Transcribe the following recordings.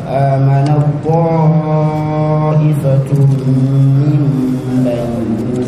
آمنت طائفة من بني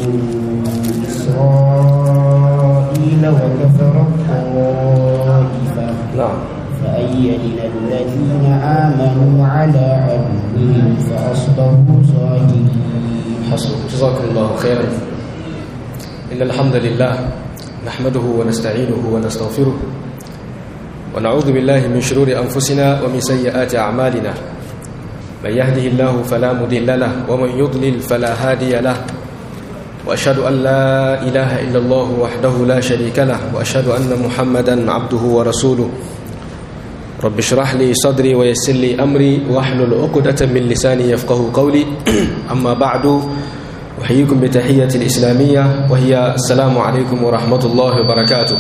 إسرائيل وكفرت طائفة فأيدنا الذين آمنوا على عدوهم فأصبحوا ظاهرين. جزاكم الله خيرا. إن الحمد لله نحمده ونستعينه ونستغفره ونعوذ بالله من شرور أنفسنا ومن سيئات أعمالنا. من يهده الله فلا مضل له ومن يضلل فلا هادي له وأشهد أن لا إله إلا الله وحده لا شريك له وأشهد أن محمدا عبده ورسوله. رب اشرح لي صدري ويسر لي أمري واحلل عقدة من لساني يفقه قولي. أما بعد أحييكم بتحية الإسلامية وهي السلام عليكم ورحمة الله وبركاته.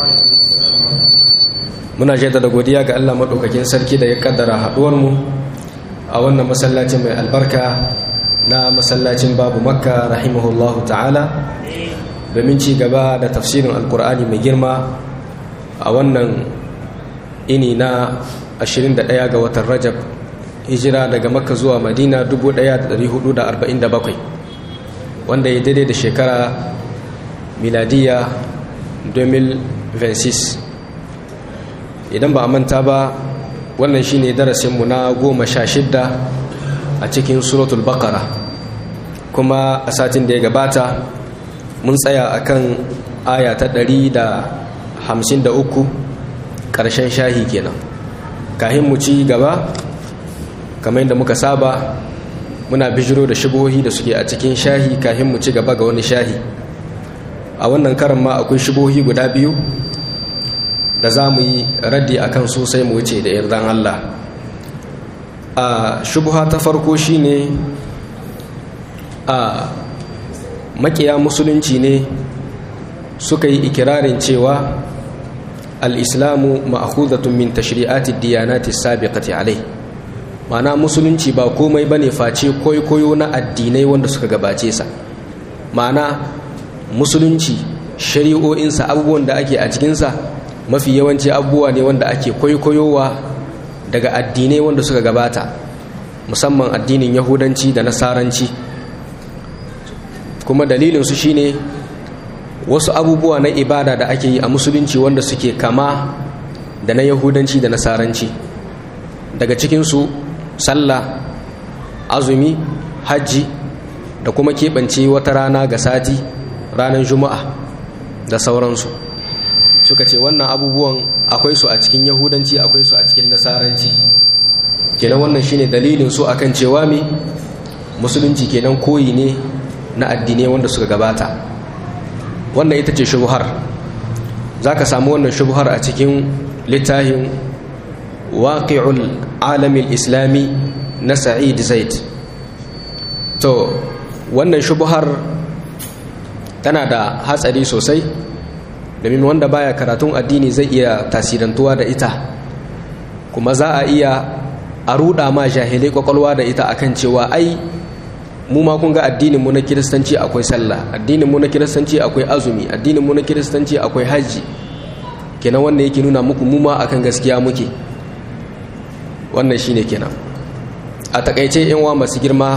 muna jaddada godiya ga Allah madaukakin sarki da ya kaddara haduwar mu a wannan masallacin mai albarka na masallacin Babu Makka rahimahullahu ta'ala domin ci gaba da tafsirin alkur'ani mai girma a wannan ini na 21 ga watan Rajab hijira daga Makka zuwa Madina 1447 wanda ya daidai da shekara miladiya 2026. idan ba a manta ba wannan shine darasinmu na 16 a cikin suratul baqara kuma a satin da ya gabata mun tsaya akan aya ta 153 ƙarshen shahi kenan. kahin mu ci gaba kamar yadda muka saba muna bijiro da shubuhohi da suke a cikin shahi kahin mu ci gaba ga wani shahi. a wannan karan ma akwai shubuhohi guda biyu da za mu yi raddi a kan sosai mu wuce da yardan Allah. a shubuha ta farko shine a makiya musulunci ne suka yi ikirarin cewa al-islamu ma'khuzatun min tashri'ati diyanati sabiqati alai, ma'ana musulunci ba komai bane face koyo na addinai wanda suka gabace sa. ma'ana musulunci shari'o'insa abubuwan da ake a cikinsa mafi yawanci abubuwa ne wanda ake kwaikwayowa daga addinai wanda suka gabata, musamman addinin yahudanci da nasaranci. kuma dalilinsu shine wasu abubuwa na ibada da ake yi a musulunci wanda suke kama da na yahudanci da nasaranci. daga cikinsu sallah, azumi, hajji da kuma keɓance wata rana ga sati, ranar juma'a da sauransu. suka ce wannan abubuwan akwai su a cikin yahudanci akwai su a cikin nasaranci. kenan wannan shine dalilin su akan cewa me musulunci kenan koyi ne na addinai wanda suka gabata. wannan ita ce shubhar. zaka samu wannan shubhar a cikin littafin waqi'ul alamil islami na Sa'id Zaid. to wannan shubhar tana da hatsari sosai domin wanda baya karatun addini zai iya tasirantuwa da ita, kuma za a iya a ruɗa ma jahilai kwakwalwa da ita akan cewa ai mu ma kun ga addinin mu na kiristanci akwai sallah, addinin mu na kiristanci akwai azumi, addinin mu na kiristanci akwai haji. kenan wanda yake nuna muku mu ma akan gaskiya muke. wannan shine kenan a takaice yan uwa masu girma.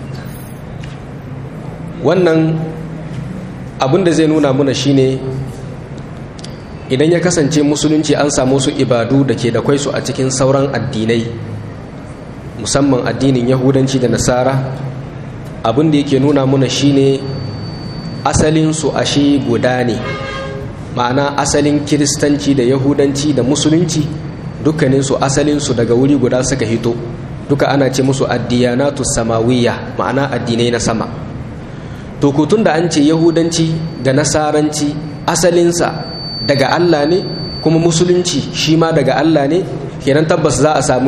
wannan abin da zai nuna muna shine idan ya kasance musulunci an samu su ibadu da ke da kwai su a cikin sauran addinai, musamman addinin yahudanci da nasara, abin da yake nuna muna shine asalin su ashe guda ne. ma'ana asalin kiristanci da yahudanci da musulunci dukkanin su asalin su daga wuri guda suka hito. duka ana ce musu addiyanatu samawiyya, ma'ana addinai na sama. to kutun da an ce yahudanci da nasaranci asalinsa daga Allah ne, kuma musulunci shi ma daga Allah ne, kenan tabbas za a samu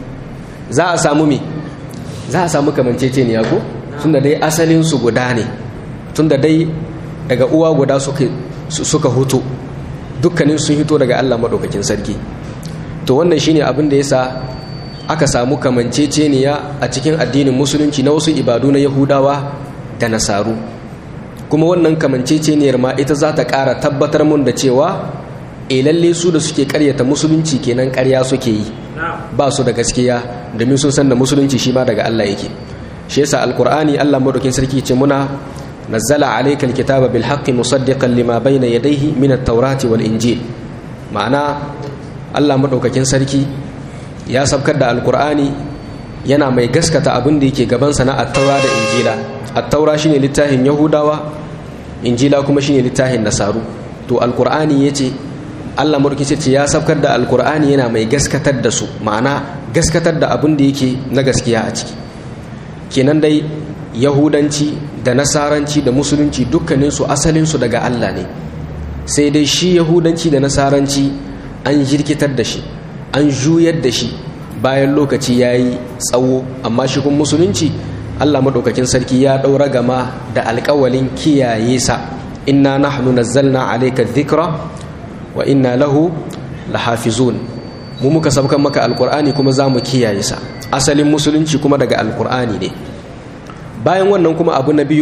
kamanceceniya ko? tunda dai asalin su guda ne, tunda dai daga uwa guda suka hutu, dukkanin sun hito daga Allah madaukakin sarki. to wannan shine abin da yasa aka samu kamanceceniya a cikin addinin musulunci na wasu ibadu na Yahudawa da Nasaru. kuma wannan kamanceceniyar ma ita za ta ƙara tabbatar mun da cewa lalle su da suke ƙaryata musulunci kenan ƙarya suke yi, ba su da gaskiya domin sun san da musulunci shi ma daga Allah yake. shi yasa alqur'ani Allah madaukin sarki ce muna nazzala alayka alkitaba bil haqqi musaddiqan lima bayna yadayhi min at-taurati wal injil. ma'ana Allah madaukakin sarki ya sabkar da alqur'ani yana mai gaskata abin da yake gaban sa na at-taura da injila. at-taura shine littafin yahudawa, injila kuma shine littafin nasaru. to alqur'ani yace Allah madaukakin sarki ya sabkar da alqur'ani yana mai gaskatar da su, ma'ana gaskatar da abin da yake na gaskiya a ciki. kenan dai yahudanci da nasaranci da musulunci dukkaninsu asalinsu daga Allah ne, sai dai shi yahudanci da nasaranci an jirkitar da shi, an juyar da shi bayan lokaci ya yi tsawo. amma shi kun musulunci Allah maɗaukakin sarki ya ɗaura gama da alƙawalin kiyaye sa. inna nahnu nazzalna alayka dhikra wa inna lahu lahafizun. mu muka sabkan maka alƙur'ani kuma za mu kiyaye sa. asalin musulunci kuma daga alƙur'ani ne. bayan wannan kuma abu na biyu,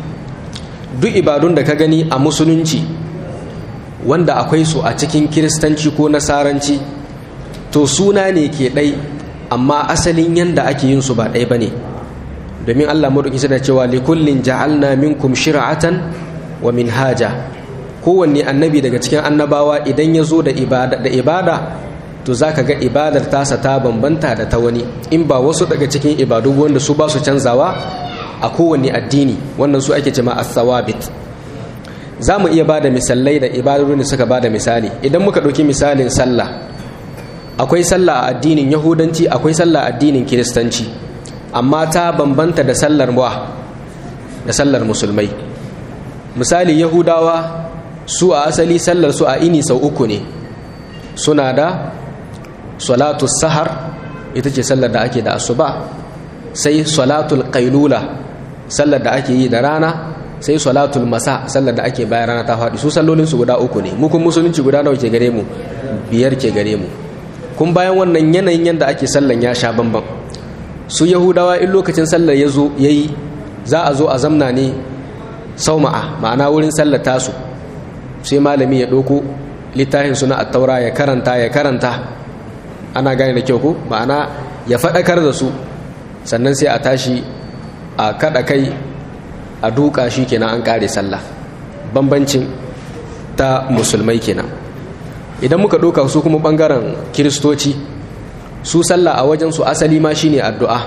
duk ibadun da ka gani a musulunci wanda akwai su a cikin kiristanci ko nasaranci, to suna ne ke ɗai amma asalin yanda ake yin su ba ɗai ba ne. domin Allah maɗauki suna cewa likullin ja'alna minkum shir'atan wa minhaja. kowanne annabi daga cikin annabawa idan ya zo da ibada to za ka ga ibadar tasa ta bambanta da ta wani, in ba wasu daga cikin ibadu wanda su ba su canzawa a kowanne addini. wannan su ake cema as-sawabit. za mu iya ba da misalai da ibadodin da suka ba da misali. idan muka ɗauki misalin sallah, akwai sallah a addinin yahudanci, akwai sallah a addinin kiristanci, amma ta bambanta da sallar da sallar musulmai. misali yahudawa su a asali sallar su a ini sau 3 ne. suna da salatul sahar, ita ce sallar da ake da asuba, sai salatul qailula, sallar da ake yi da rana, sai salatul masa, sallar da ake bayan rana ta faɗi. su sallolin su guda 3 ne. mu kun musulunci guda nawa ke gare mu? 5 ke gare mu. kun bayan wannan yanayin yanda ake sallan ya sha bamban. su yahudawa in lokacin sallar ya zo yayi, za a zo a zamna ne sauma'a, ma'ana wurin sallar tasu, sai malami ya ɗauko littafin suna at-taura ya karanta ana gane da kyau ko, ma'ana ya faɗakar da su, sannan sai a tashi a kaɗa kai a duka, shi kenan an ƙare sallah. bambancin ta musulmai kenan. idan muka ɗauka su kuma ɓangaren kiristoci, su sallah a wajensu asali ma shine addu'a.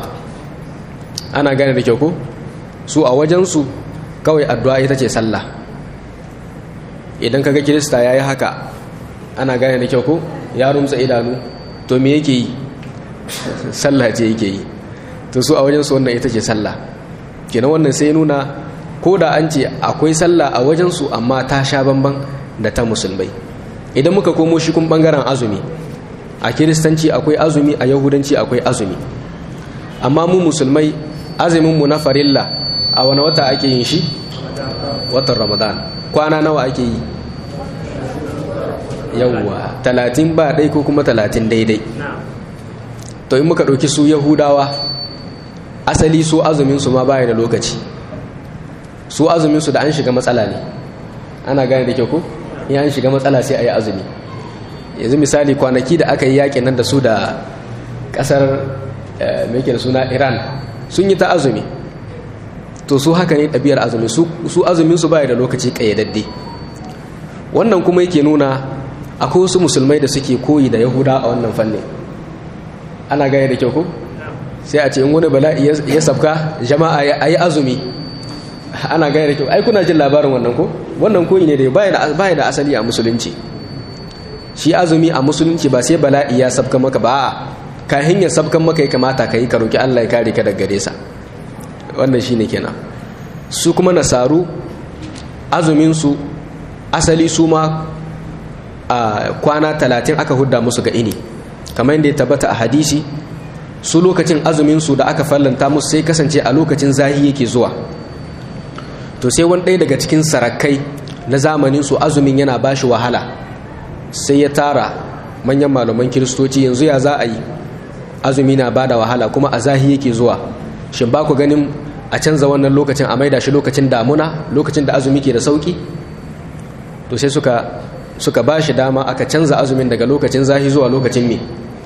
ana gane da kyau ko, su a wajensu kawai addu'a ita ce sallah. idan kaga kirista ya yi haka, ana gane da kyau ko, ya rumtsa idanu, to me yake yi? sallah ce yake yi. to su a wajensu wannan ita ce sallah. kenan wannan sai nuna ko da an ce akwai sallah a wajensu, amma ta sha bamban da ta musulmai. idan muka komo shi kun bangaren azumi, a kiristanci akwai azumi, a yahudanci akwai azumi, amma mu musulmai azuminmu na farilla a wani wata ake yin shi? watan ramadan. kwana nawa ake yi? yawwa 30 ba ɗai ko kuma 30 daidai. to in muka ɗauki su yahudawa, asali su azuminsu ma baya da lokaci. su azuminsu da an shiga matsala ne. ana gane da kyau ko, in an shiga matsala sai a yi azumi. yanzu misali kwanaki da aka yi yaƙin nan da su da ƙasar mai da suna Iran, sun yi ta azumi. to su haka ne ɗabi'ar azumi, su azuminsu baya da lokaci ƙayyadadde. wannan kuma yake nuna akwai wasu musulmai da suke koyi da yahuda a wannan fannin. ana gaya da kyau ko, sai a ce in wani bala'i ya sabka jama'a a yi azumi. ana gaya da kyau. ai kuna jin labarin wannan ko, wannan koyi ne da baya da asali a musulunci. shi azumi a musulunci ba sai bala'i ya sabka maka ba, kahin ya sabkan maka ya kamata ka yi, ka roki Allah ya kare ka daga gare sa. wannan shine kenan. su kuma nasaru azumin su asali su ma a kwana 30 aka hudda musu ga ini, kamar yadda ya tabbata a hadisi. su lokacin azumin su da aka fallanta musu sai kasance a lokacin zahi yake zuwa. to sai wani ɗaya daga cikin sarakai na zamanin su azumin yana bashi wahala, sai ya tara manyan malaman kiristoci, yanzu ya za a yi, azumi na bada wahala kuma a zahi yake zuwa, shin ba ku ganin a canza wannan lokacin a maida shi lokacin damuna, lokacin da azumi ke da sauki? to sai suka ba shi dama aka canza azumin daga lokacin zahi zuwa lokacin me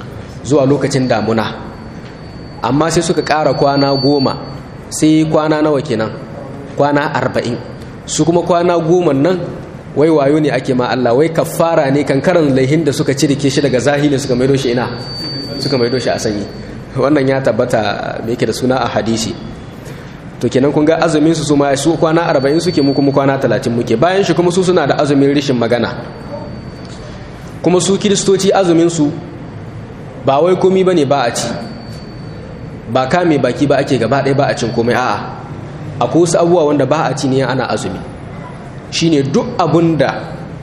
zuwa lokacin damuna, amma sai suka ƙara kwana 10, sai kwana nawa kenan, kwana 40. su kuma kwana 10 nan wai wayo ne ake ma Allah, wai kafara ne kankaran laihin da suka cirike shi daga zahiri suka maido shi ina, suka maido shi a sanyi. Wannan ya tabbata me yake da suna a hadisi. To kenan kun ga azumin su ma su kwana 40 suke, mu kuma kwana 30 muke. Bayan shi kuma su suna da azumin rishin magana, kuma su kiristoci azumin su ba wai komai bane ba a ci, ba kame baki ba ake gaba ɗaya ba a cin komai. A'a, akwai wasu abubuwa wanda ba a ci ne ana azumi. Shine duk abun da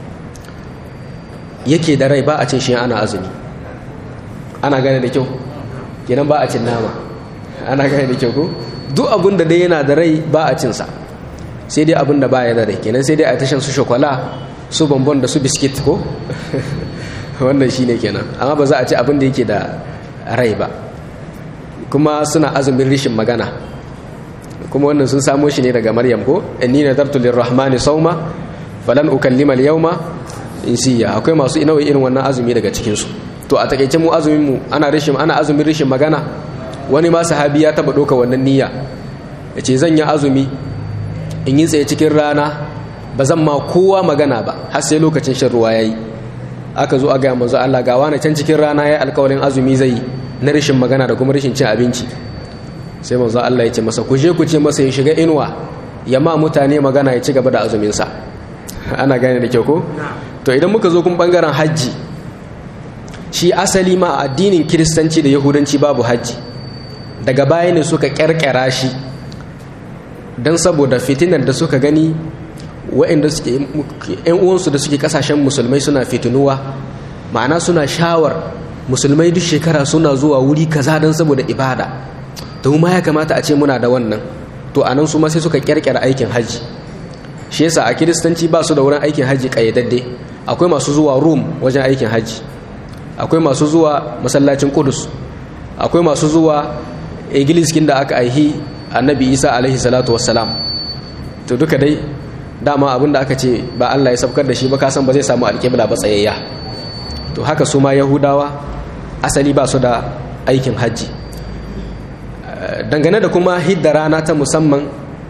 yake da rai ba a cin shi ana azumi. Ana gane da kyau kenan, ba a cin nama. Ana gane da kyau ko? Duk abun da dai yana da rai ba a cinsa, sai dai abun da ba ya da rai kenan, sai dai a tashan su shokola, su bonbon da su biskit ko wannan shine kenan. Amma ba za a ci abin da yake da rai ba. Kuma suna azumin rishin magana, kuma wannan sun samo shi ne daga Maryam ko, inni nadartu lirrahmani sawma falan ukallima al-yawma insiya. Akwai masu inawi irin wannan azumi daga cikin su. To a takeice mu azumin mu ana azumin rishin magana. Wani ma sahabi ya taba doka wannan niyya, yace zan yi azumi in yi tsaye cikin rana, ba zan ma kowa magana ba har sai lokacin shan ruwa yayi. Aka zo a ga manzo Allah, ga wani can cikin rana yayi alƙawarin azumi zai na rishin magana da kuma rishin cin abinci. Sai manzo Allah ya ce masa, ku je ku ce masa ya shiga inuwa ya ma mutane magana ya ci gaba da azumin sa. Ana gane da kyau ko? To idan muka zo kun bangaren haji, shi asali ma addinin kiristanci da yahudanci babu haji. Daga baya ne suka kyarkyara shi dan saboda fitinar da suka gani waɗanda suke ƴan uwansu da suke kasashen musulmai suna fitinuwa, ma'ana suna shawar musulmai duk shekara suna zuwa wuri kaza dan saboda ibada. To ma ya kamata a ce muna da wannan. To anan su ma sai suka kyarkyara aikin haji. Shi yasa a kiristanci ba su da wurin aikin haji kayyadadde. Akwai masu zuwa Rome wajen aikin haji, akwai masu zuwa masallacin Qudus, akwai masu zuwa igiliskin da aka aihi Annabi Isa alaihi salatu wassalam. To duka dai dama abinda aka ce ba Allah ya sabkar da shi ba, kasan ba zai samu alƙibla ba tsayayya. To haka su ma Yahudawa asali ba su da aikin haji. Dangane da kuma hidda rana ta musamman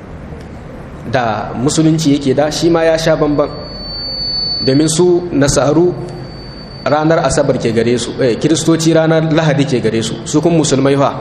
da musulunci yake da, shi ma ya sha bamban, domin su nasaru ranar asabar ke gare su, kiristoci ranar lahadi ke gare su, su kuma musulmai fa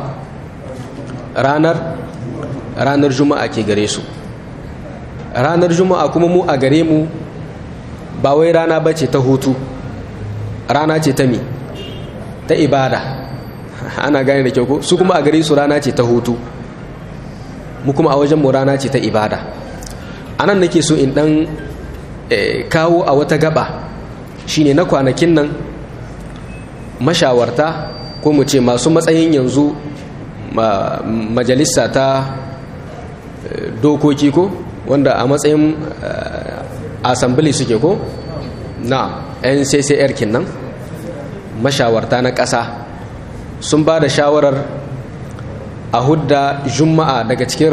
ranar juma'a ke gare su. Ranar juma'a kuma mu a gare mu ba wai rana bace ta hutu, rana ce ta mi, ta ibada. Ana gane da kyau ko? Su kuma a gare su rana ce ta hutu, mu kuma a wajen mu rana ce ta ibada. Anan nake so in dan kawo a wata gaba, shine na kwanakin nan mashawarta ko mu ce masu matsayin yanzu majalisa ta dokoki ko, wanda a matsayin assembly suke ko na NCCR kinnan, mashawarta na ƙasa sun ba da shawarar a hudda juma'a daga cikin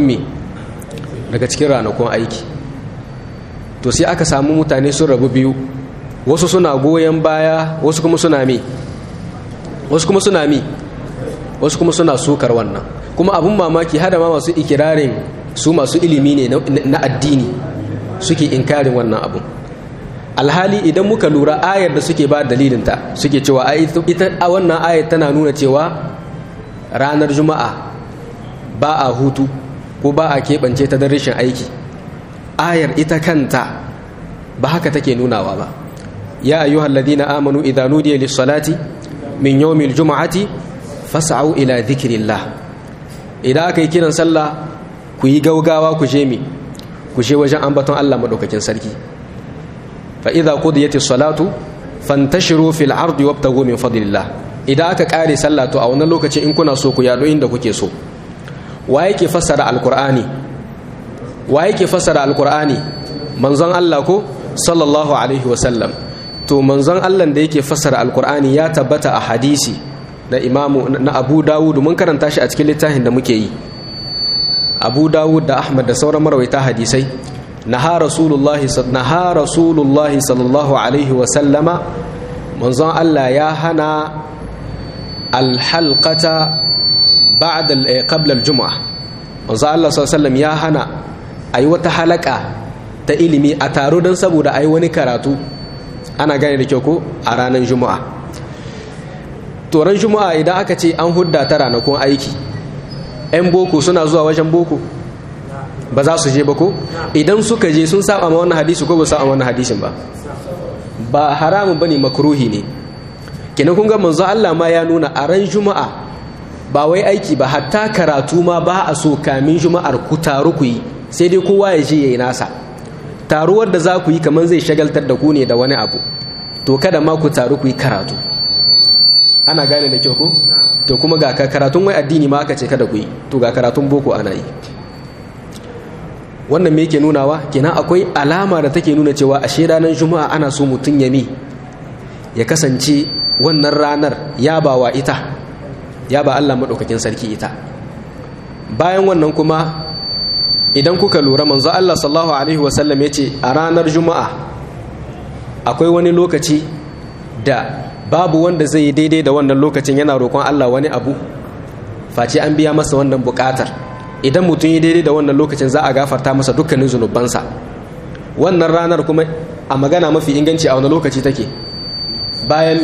ranakun aiki. To sai aka samu mutane sun rabu biyu, wasu suna goyon baya, wasu kuma suna sukar wannan. Kuma abun mamaki, hada ma masu ikirarin su masu ilimi ne na addini suke inkarin wannan abu. Alhali idan muka lura ayar da suke ba dalilinta, suke cewa ita a wannan ayar tana nuna cewa ranar juma'a ba a hutu ko ba a keɓance ta don rashin aiki. Ayar ita kanta ba haka take nunawa ba. ya ayyuhal ladina amanu idza nudiya lis-salati min yawmil jum'ati fas'au ila dhikrillah. Idan aka yi kiran sallah ku yi gaugawa ku je wajen ambaton Allah madaukakin sarki. Fa idza qudiyatis salatu fantashiru fil ardi wabtagu min fadlillah. Idan aka kare sallah to a wannan lokaci in kuna so ku yado inda kuke so. Wa yake fassara alqur'ani manzon Allah ko sallallahu alaihi wasallam. To manzon Allah da yake fassara alqur'ani ya tabbata a hadisi na Abu Dawud, mun karanta shi a cikin littafin da muke yi. Abu Dawud da Ahmad da sauran marwaita hadisai, naha rasulullahi sallallahu alaihi wasallama, manzon Allah ya hana alhalqata ba'da qabla aljum'ah manzo Allah sallallahu alaihi wasallam ya hana ayi wata halaka ta ilimi a taro dan saboda ayi wani karatu ana gane da kyau ko a ranar juma'a. To ran juma'a idan aka ce an hudda ta ranakun aiki, 'yan boko suna zuwa wajen boko ba za su je ba ko idan suka je sun saba ma wannan hadisi ko ba saba ma wannan hadisin ba haramun bane, makruhi ne. Kenan kun ga manzo Allah ma ya nuna a ran juma'a ba wai aiki ba, hatta karatu ma ba a so kamin juma'ar ku taru ku yi, sai dai kowa ya je yayi nasa. Taruwar da za ku yi kamar zai shagaltar da ku ne da wani abu, to kada ma ku taru ku yi karatu. Ana gane da kyau ko? To kuma ga karatun wai addini ma aka ce kada ku yi, to ga karatun boko ana yi. Wannan me yake nunawa? Kenan akwai alama da take nuna cewa ashe ranar juma'a ana so mutum ya kasance wannan ranar ya ba wa ita, ya ba Allah madaukakin sarki ita. Bayan wannan kuma idan kuka lura manzo Allah sallallahu alaihi wasallam yace a ranar juma'a akwai wani lokaci da babu wanda zai yi daidai da wannan lokacin yana roƙon Allah wani abu face an biya masa wannan buƙatar. Idan mutum yi daidai da wannan lokacin za a gafarta masa dukkanin zunubansa. Wannan ranar kuma a magana mafi inganci a wani lokaci take? Bayan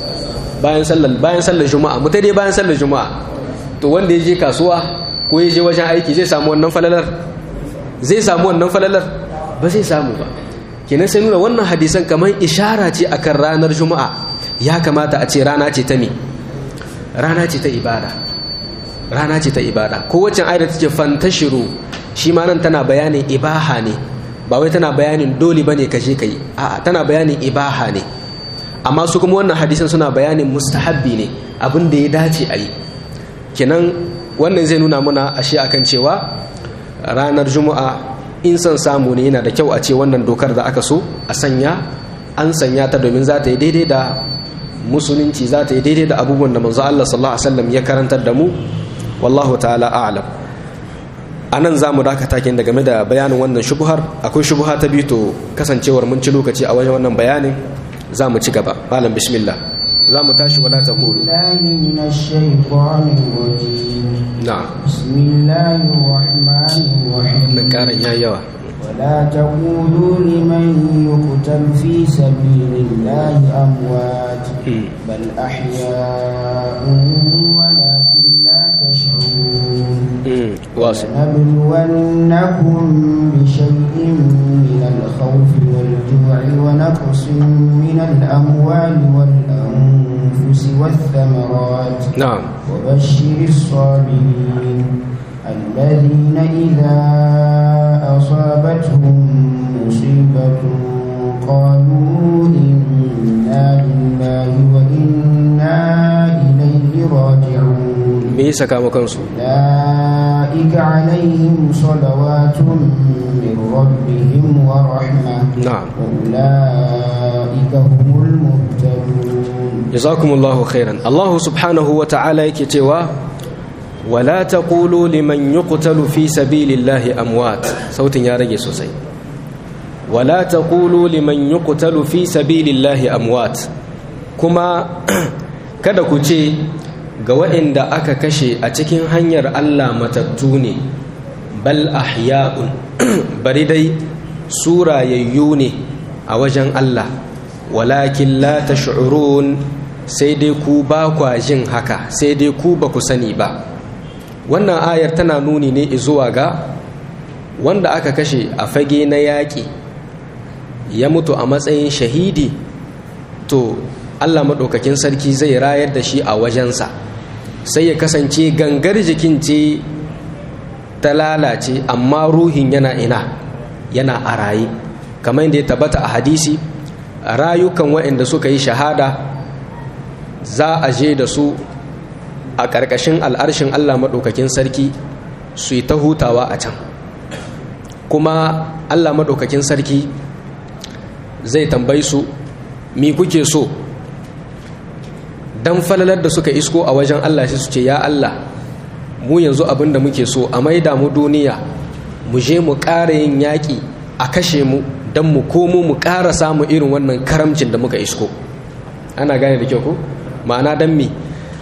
sallar juma'a. Mutai dai bayan sallar juma'a. To wanda ya je kasuwa ko ya je wajen aiki zai samu wannan falalar? Zai samu wannan falalar? Ba zai samu ba. Kenan sai nuna wannan hadisan kamar ishara ce akan ranar juma'a ya kamata a ce rana ce ta me? Rana ce ta ibada. Rana ce ta ibada. Ko wacce ayar da take fantashiru shi ma nan tana bayanin ibaha ne, ba wai tana bayanin dole bane ka je kai, a'a tana bayanin ibaha ne. Amma su kuma wannan hadisan suna bayanin mustahabbi ne, abin da ya dace a yi. Kenan wannan zai nuna muna ashe akan cewa ranar juma'a in son samu ne yana da kyau a ce wannan dokar da aka so a sanya, an sanya ta domin za ta yi daidai da musulunci, za ta yi daidai da abubuwan da manzo Allah sallallahu alaihi wasallam ya karantar da mu. Wallahu ta'ala a'lam. Anan zamu dakata kin da game da bayanin wannan shubhar. Akwai shubha ta biyu, to kasancewar mun ci lokaci a wajen wannan bayanin zamu ci gaba. Malam bismillah. Zamu tashi wala taqulu. Billahi minash shaitanir rajim. Na'am. Bismillahir rahmanir rahim. Nan karan yayi yawa. ولا تقولوا لمن يقتل في سبيل الله أموات بل أحياء ولكن لا تشعرون ولنبلونكم بشيء من الخوف والجوع ونقص من الأموال والأنفس والثمرات نعم وبشر الصابرين الذين إذا أصابتهم مصيبة قالوا إنا لله وإنا إليه راجعون أولئك عليهم صلوات من ربهم ورحمة نعم وأولئك هم المهتدون. جزاكم الله خيرا. الله سبحانه وتعالى يكتوى ولا تقولوا لمن يقتل في سبيل الله أموات. صوت يا رجل سوسي. ولا تقولوا لمن يقتل في سبيل الله أموات. كما kada ku ce ga waɗanda aka kashe a cikin hanyar Allah matattu ne, bal ahya'un bari dai surayayyu ne a wajen Allah, walakin la tash'urun sai dai ku ba kwa jin haka, sai dai ku ba ku sani ba. Wannan ayar tana nuni ne zuwa ga wanda aka kashe a fage na yaƙi ya mutu a matsayin shahidi, to Allah maɗaukakin sarki zai rayar da shi a wajensa, sai ya kasance gangar jikin ce ta lalace amma ruhin yana a raye, kamar yadda ya tabbata a hadisi. Rayukan waɗanda suka yi shahada za a je da su a ƙarƙashin al'arshin Allah maɗaukakin sarki su yi ta hutawa a can, kuma Allah maɗaukakin sarki zai tambayi su mi kuke so, dan falalar da suka isko a wajen Allah shi su ce ya Allah mu yanzu abin da muke so a maida mu duniya mu je mu ƙara yin yaƙi a kashe mu don mu komo mu ƙara samu irin wannan karamcin da muka isko. Ana gane da kyau ko? Ma'ana don mi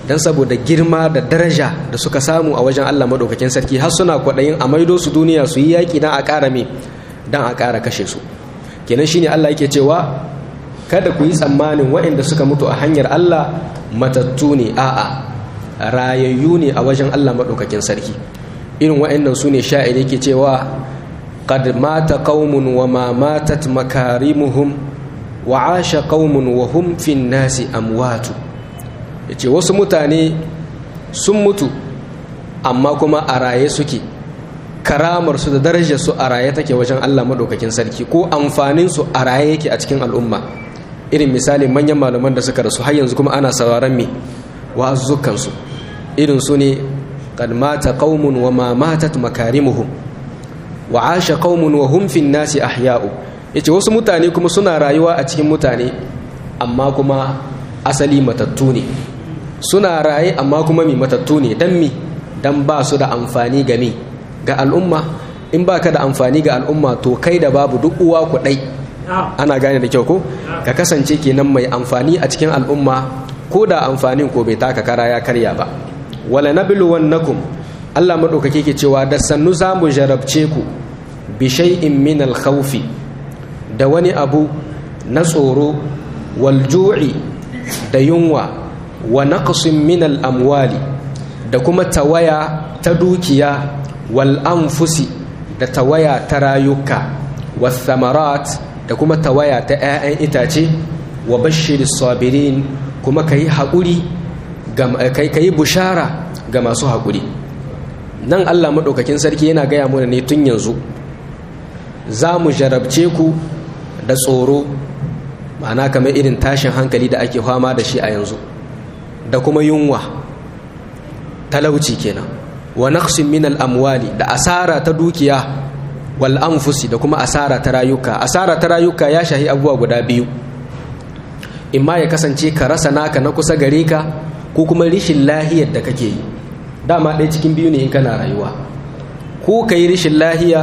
dan saboda girma da daraja da suka samu a wajen Allah madaukakin sarki har suna kwaɗayin a maido su duniya su yi yaƙi dan a ƙara dan a ƙara kashe su. Kenan shine Allah yake cewa kada ku yi tsammanin waɗanda suka mutu a hanyar Allah matattu ne, a'a rayayyu ne a wajen Allah madaukakin sarki. Irin waɗannan su ne sha'ir yake cewa qad mata qaumun wa ma matat makarimuhum wa asha qaumun wa hum fin nasi amwatu. Yace wasu mutane sun mutu amma kuma a raye suke, karamar su da darajar su a raye take wajen Allah madaukakin sarki, ko amfanin su a raye yake a cikin al'umma. Irin misali manyan malaman da suka rasu har yanzu kuma ana sauraron me wa'azzukan su. Irin su ne qad mata qaumun wa ma matat makarimuhum wa asha qaumun wa hum fin nasi ahya'u. Yace wasu mutane kuma suna rayuwa a cikin mutane amma kuma asali matattu ne, suna raye amma kuma matattu ne. Dan ba su da amfani ga al'umma. In baka da amfani ga al'umma to kai da babu duk uwa ku dai. Ana gane da kyau ko? Ka kasance kenan mai amfani a cikin al'umma, ko da amfanin ko bai taka kara ya karya ba. Wala nabluwannakum, Allah madaukake ke cewa da sannu zamu jarabce ku bi shay'in min al-khawfi, da wani abu na tsoro, wal ju'i da yunwa, wa naqsin min al-amwali da kuma tawaya ta dukiya, wal anfusi da tawaya ta rayuka, was thamarat da kuma tawaya ta 'ya'yan itace, wa bashiris sabirin kuma kai haƙuri kai bushara ga masu haƙuri. Nan Allah madaukakin sarki yana gaya mana ne tun yanzu za mu jarabce ku da tsoro, ma'ana kamar irin tashin hankali da ake fama da shi a yanzu, da kuma yunwa, talauci kenan, wa naqsin min al-amwali da asara ta dukiya, wal anfusi da kuma asara ta rayuka. Asara ta rayuka ya shahi abubuwa guda biyu, imma ya kasance ka rasa naka na kusa gare ka, ko kuma rishin lahiyar da kake yi. Dama ɗaya cikin biyu ne in kana rayuwa, ko ka yi rishin lahiya,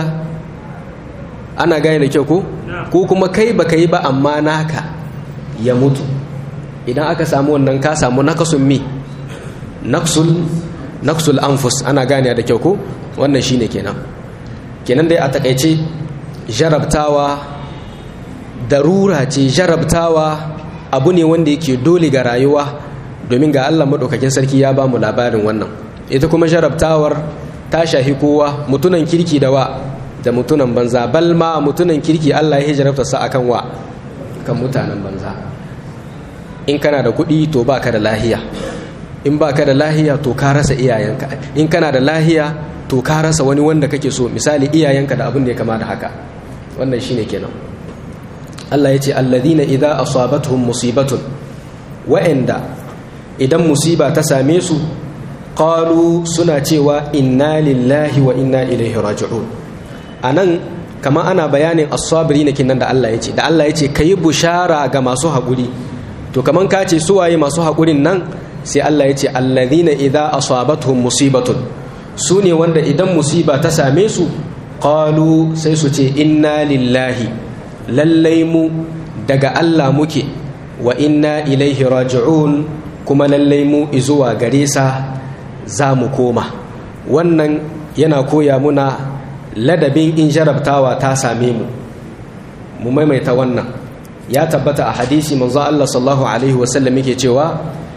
ana gane da kyau ko kuma kai baka yi ba amma naka ya mutu. Idan aka samu wannan ka samu naqsun naqsul anfus, ana gane da kyau ko? Wannan shine kenan dai a takaice jarabtawa darura ce. Jarabtawa abu ne wanda yake dole ga rayuwa, domin ga Allah madaukakin sarki ya ba mu labarin wannan. Ita kuma jarabtawar ta shahi kowa, mutunan kirki da mutunan banza, balma mutunan kirki Allah ya jarabta sa akan kan mutanen banza. In kana da kuɗi to baka da lahiya, in baka da lahiya to ka rasa iyayenka, in kana da lahiya to ka rasa wani wanda kake so, misali iyayenka da abin da ya kama da haka. Wannan shine kenan. Allah ya ce alladhina idza asabatuhum musibatun, wa'anda idan musiba ta same su, qalu suna cewa inna lillahi wa inna ilaihi raji'un. Anan kama ana bayanin as-sabirin kinan da Allah ya ce, da Allah ya ce kayi bushara ga masu haƙuri, to kaman ka ce su waye masu haƙurin nan? Sai Allah ya ce alladhina idza asabatuhum musibatun, su ne wanda idan musiba ta same su, qalu sai su ce inna lillahi, lallai mu daga Allah muke, wa inna ilaihi raji'un kuma lallai mu izuwa gare sa za mu koma. Wannan yana koya muna ladabin in jarabtawa ta same mu maimaita wannan. Ya tabbata a hadisi manzo Allah sallallahu alaihi wasallam yake cewa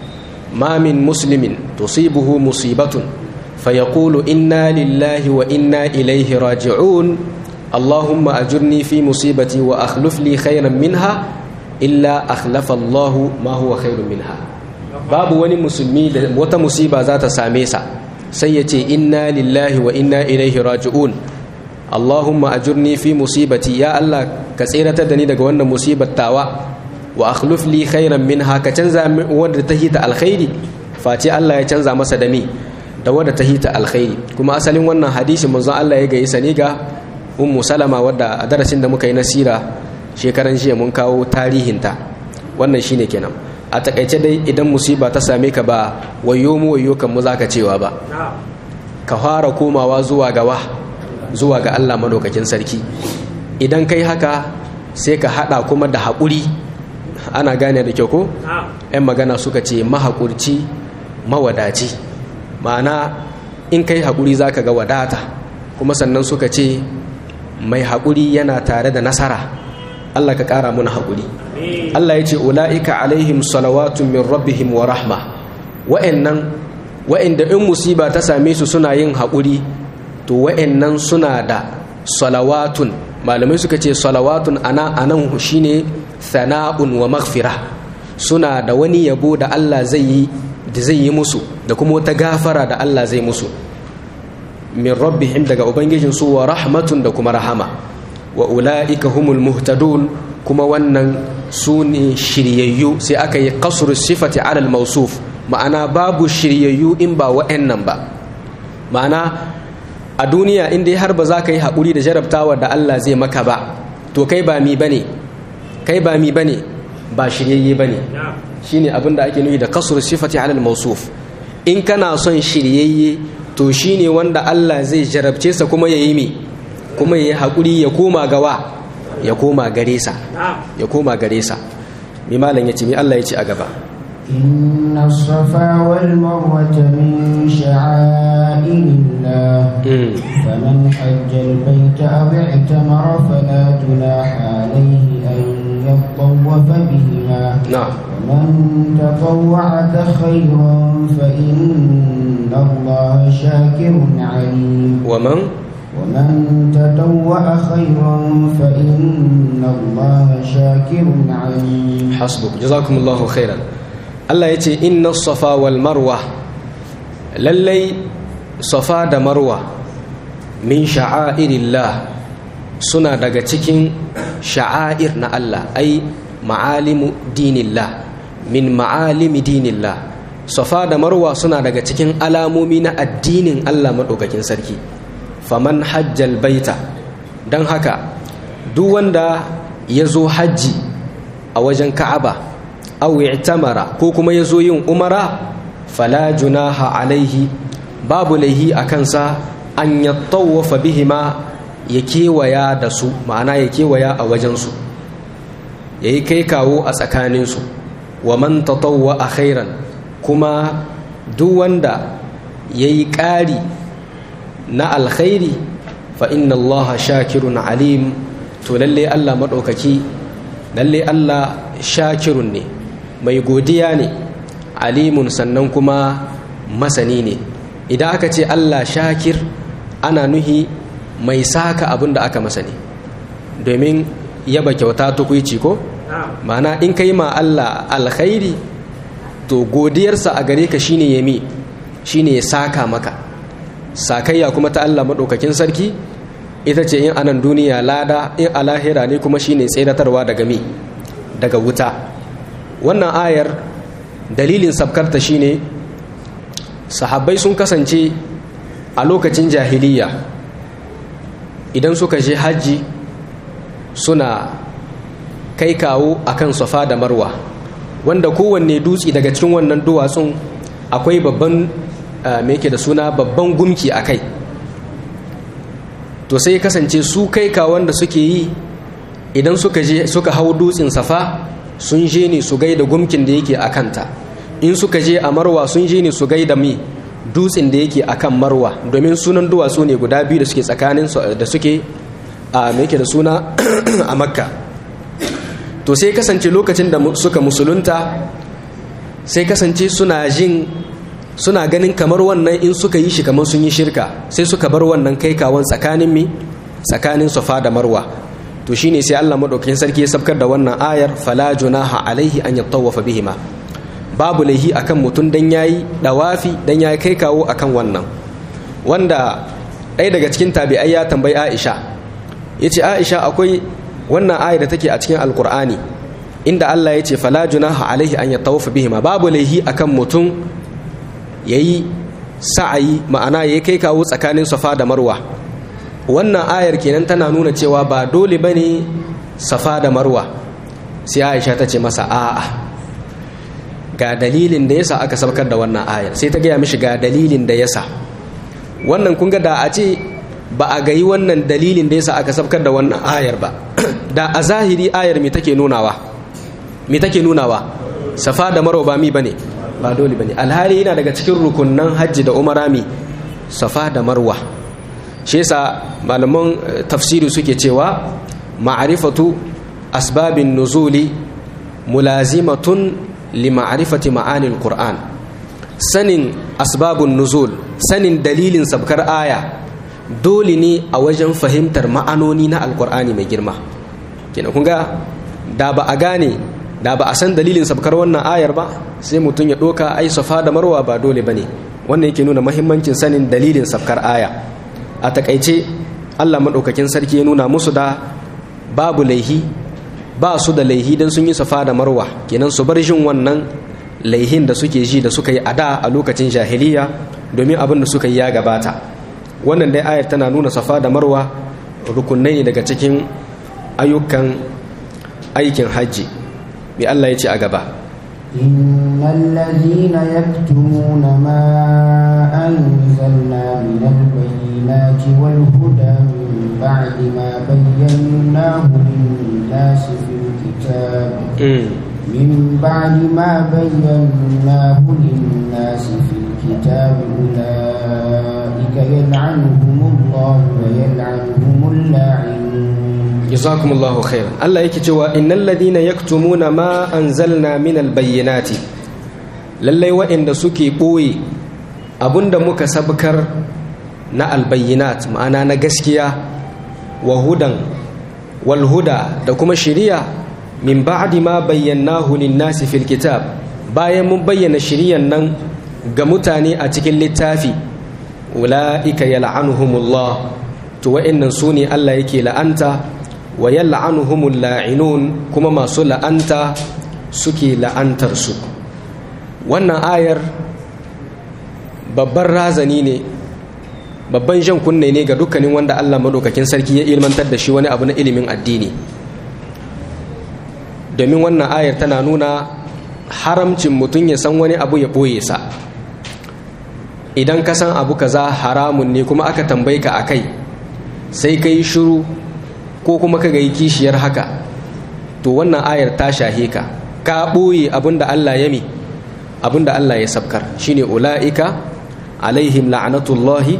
ma min muslimin tusibuhu musibatun fayaqulu inna lillahi wa inna ilaihi raji'un Allahumma ajurni fi musibati wa akhlif li khayran minha illa akhlafa Allahu ma huwa khairun minha. Babu wani musulmi da wata musiba za ta same sa sai ya ce inna lillahi wa inna ilaihi raji'un, Allahumma ajurni fi musibati, ya Allah ka tsiratar da ni daga wannan musibar tawa, wa akhlif li khairan minha, ka canza wanda ta hita alkhairi, face Allah ya canza masa da da wanda ta hita alkhairi. Kuma asalin wannan hadisi manzon Allah ya gayi sani ga Ummu Salama, wadda a darasin da muka yi na sira shekaran jiya mun kawo tarihinta. Wannan shine kenan. A takaice dai idan musiba ta same ka ba wayo kan mu zaka cewa ba, ka fara komawa zuwa ga Allah madaukakin sarki. Idan kai haka sai ka hada kuma da haƙuri. Ana gane da kyau ko? 'Yan magana suka ce mahaƙurci mawadaci, ma'ana in kai haƙuri za ka ga wadata, kuma sannan suka ce mai haƙuri yana tare da nasara. Allah ka ƙara muna haƙuri. Allah ya ce ula'ika alaihim salawatun min rabbihim wa rahma, wa'anda in musiba ta same su suna yin haƙuri, to wa'annan suna da salawatun. Malamai suka ce salawatun anan shine sana'un wa maghfira, suna da wani yabo da Allah zai yi musu, da kuma wata gafara da Allah zai musu min rabbihim daga ubangijinsu, wa rahmatun da kuma rahama. Wa ula'ika humul muhtadun, kuma wannan su ne shiryayyu. Sai aka yi qasru sifati ala al-mawsuf, ma'ana babu shiryayyu in ba wa'annan ba. Ma'ana a duniya in dai har ba za ka yi haƙuri da jarabtawa da Allah zai maka ba, to kai ba mi bane, ba shiryayye bane. Shine abin da ake nufi da qasru sifati ala al-mawsuf. In kana son shiryayye, to shine wanda Allah zai jarabce sa kuma yayi mi, kuma yayi haƙuri ya koma gawa, ya koma gare sa. Mi malam yace, mi Allah yace a gaba. إن الصفا والمروة من شعائر الله فمن حج البيت أو اعتمر فلا جناح عليه أن يطوف بهما ومن تطوع خيرا فإن الله شاكر عليم ومن تطوع خيرا فإن الله شاكر عليم. حسبك، جزاكم الله خيرا. Allah ya ce inna safa wal marwa, lallai safa da marwa min sha'airillah, suna daga cikin sha'air na Allah, ai ma'alimu dinillah, min ma'alimi dinillah. Safa da marwa suna daga cikin alamomi na addinin Allah maɗaukakin sarki. Faman hajjal baita, don haka duk wanda ya zo hajji a wajen Ka'aba, aw i'tamara ko kuma yazo yin umara, fala junaha alaihi, babu laihi a kansa an yattawafa bihima, ya kewaya da su, ma'ana ya kewaya a wajensu, ya yi kai kawo a tsakaninsu. Wa man tatawwa a khairan, kuma duk wanda ya yi ƙari na alkhairi, fa inna allaha shakirun alim, to lalle Allah maɗaukaki, lalle Allah shakirun ne, mai godiya ne, alimun sannan kuma masani ne. Idan aka ce Allah shakir, ana nuhi mai saka abin da aka masa ne, domin yaba kyauta tukuici ko? Ma'ana in kai ma Allah alkhairi, to godiyarsa a gare ka shine yami, shine ya saka maka. Sakayya kuma ta Allah maɗaukakin sarki ita ce in anan duniya lada, in a lahira ne kuma shine tseratarwa daga wuta. Wannan ayar dalilin sabkarta shine sahabbai sun kasance a lokacin jahiliya idan suka je hajji suna kai kawo akan safa da marwa, wanda kowanne dutse daga cikin wannan duwatsun akwai babban babban gumki a kai. To sai kasance su kai kawon da suke yi idan suka hau dutsen safa, sun je ne su gaida gumkin da yake a kanta. In suka je a marwa, sun je ne su gaida dutsen da yake akan marwa, domin sunan duwatsu ne guda biyu da suke tsakanin da suke da suna a makka. To sai kasance lokacin da suka musulunta, sai kasance suna ganin kamar wannan in suka yi shi kamar sun yi shirka, sai suka bar wannan kai kawon tsakanin safa da marwa. To shine sai Allah madaukakin sarki ya sabkar da wannan ayar, fala junaha alaihi an yattawafa bihima, babu laihi akan mutum dan yayi dawafi, dan yayi kai kawo akan wannan. Wanda ɗaya daga cikin tabi'ai ya tambayi Aisha, yace Aisha, akwai wannan ayar da take a cikin Alqur'ani inda Allah yace fala junaha alaihi an yattawafa bihima, babu laihi akan mutum yayi sa'ayi, ma'ana yayi kai kawo tsakanin safa da marwa. Wannan ayar kenan tana nuna cewa ba dole bane safa da marwa. Sai Aisha ta ce masa a'a, ga dalilin da yasa aka sabkar da wannan ayar. Sai ta gaya mishi ga dalilin da yasa. Wannan kun ga da a ce ba a gayi wannan dalilin da yasa aka sabkar da wannan ayar ba, da a zahiri ayar me take nunawa? Safa da marwa ba mi bane, ba dole bane. Alhali yana daga cikin rukunnan hajji da umara mi safa da marwa. shi yasa malaman tafsiri suke cewa ma'rifatu asbabin nuzuli mulazimatun li ma'rifati ma'anil qur'an. Sanin asbabun nuzul, sanin dalilin sabkar aya dole ne a wajen fahimtar ma'anoni na alqur'ani mai girma. Kenan kun ga da ba a gane, da ba a san dalilin sabkar wannan ayar ba, sai mutum ya doka ai safa da marwa ba dole bane. Wannan yake nuna muhimmancin sanin dalilin sabkar aya. A takaice Allah madaukakin sarki ya nuna musu da babu laihi, ba su da laihi dan sun yi safa da marwa, kenan su bar jin wannan laihin da suke ji da suka yi a da a lokacin jahiliya, domin abin da suka yi ya gabata. Wannan dai ayar tana nuna safa da marwa rukunai ne daga cikin ayyukan aikin hajji. Mai Allah ya ce a gaba, innal ladhina yaktumuna ma anzalna minal bayyinati wal huda min ba'di ma bayyanahu lin-nasi fil kitab من بعد ما بيناه للناس في الكتاب أولئك يلعنهم الله ويلعنهم اللاعنون. جزاكم الله خيرا. الله يكتوى إن الذين يكتمون ما أنزلنا من البينات للي وإن سكي بوي أبند مكسبكر نا البينات معنا نجسكيا وهدى والهدى دكما شريعة min ba'di ma bayyanahu lin-nasi fil kitab, bayan mun bayyana shiriyan nan ga mutane a cikin littafi. Ulaika yal'anuhumullah, to wa'annan sune Allah yake la'anta, wa yal'anuhumul la'inun, kuma masu la'anta suke la'antar su. Wannan ayar babban razani ne, babban jan kunne ne ga dukkanin wanda Allah madaukakin sarki ya ilmantar da shi wani abu na ilimin addini. Domin wannan ayar tana nuna haramcin mutum ya san wani abu ya ɓoye sa. Idan ka san abu kaza haramun ne kuma aka tambaye ka akai, sai ka yi shiru ko kuma ka yi kishiyar haka, to wannan ayar ta shahe ka, ka ɓoye abinda Allah ya mi, abinda Allah ya sabkar. Shine ula'ika alaihim la'anatullahi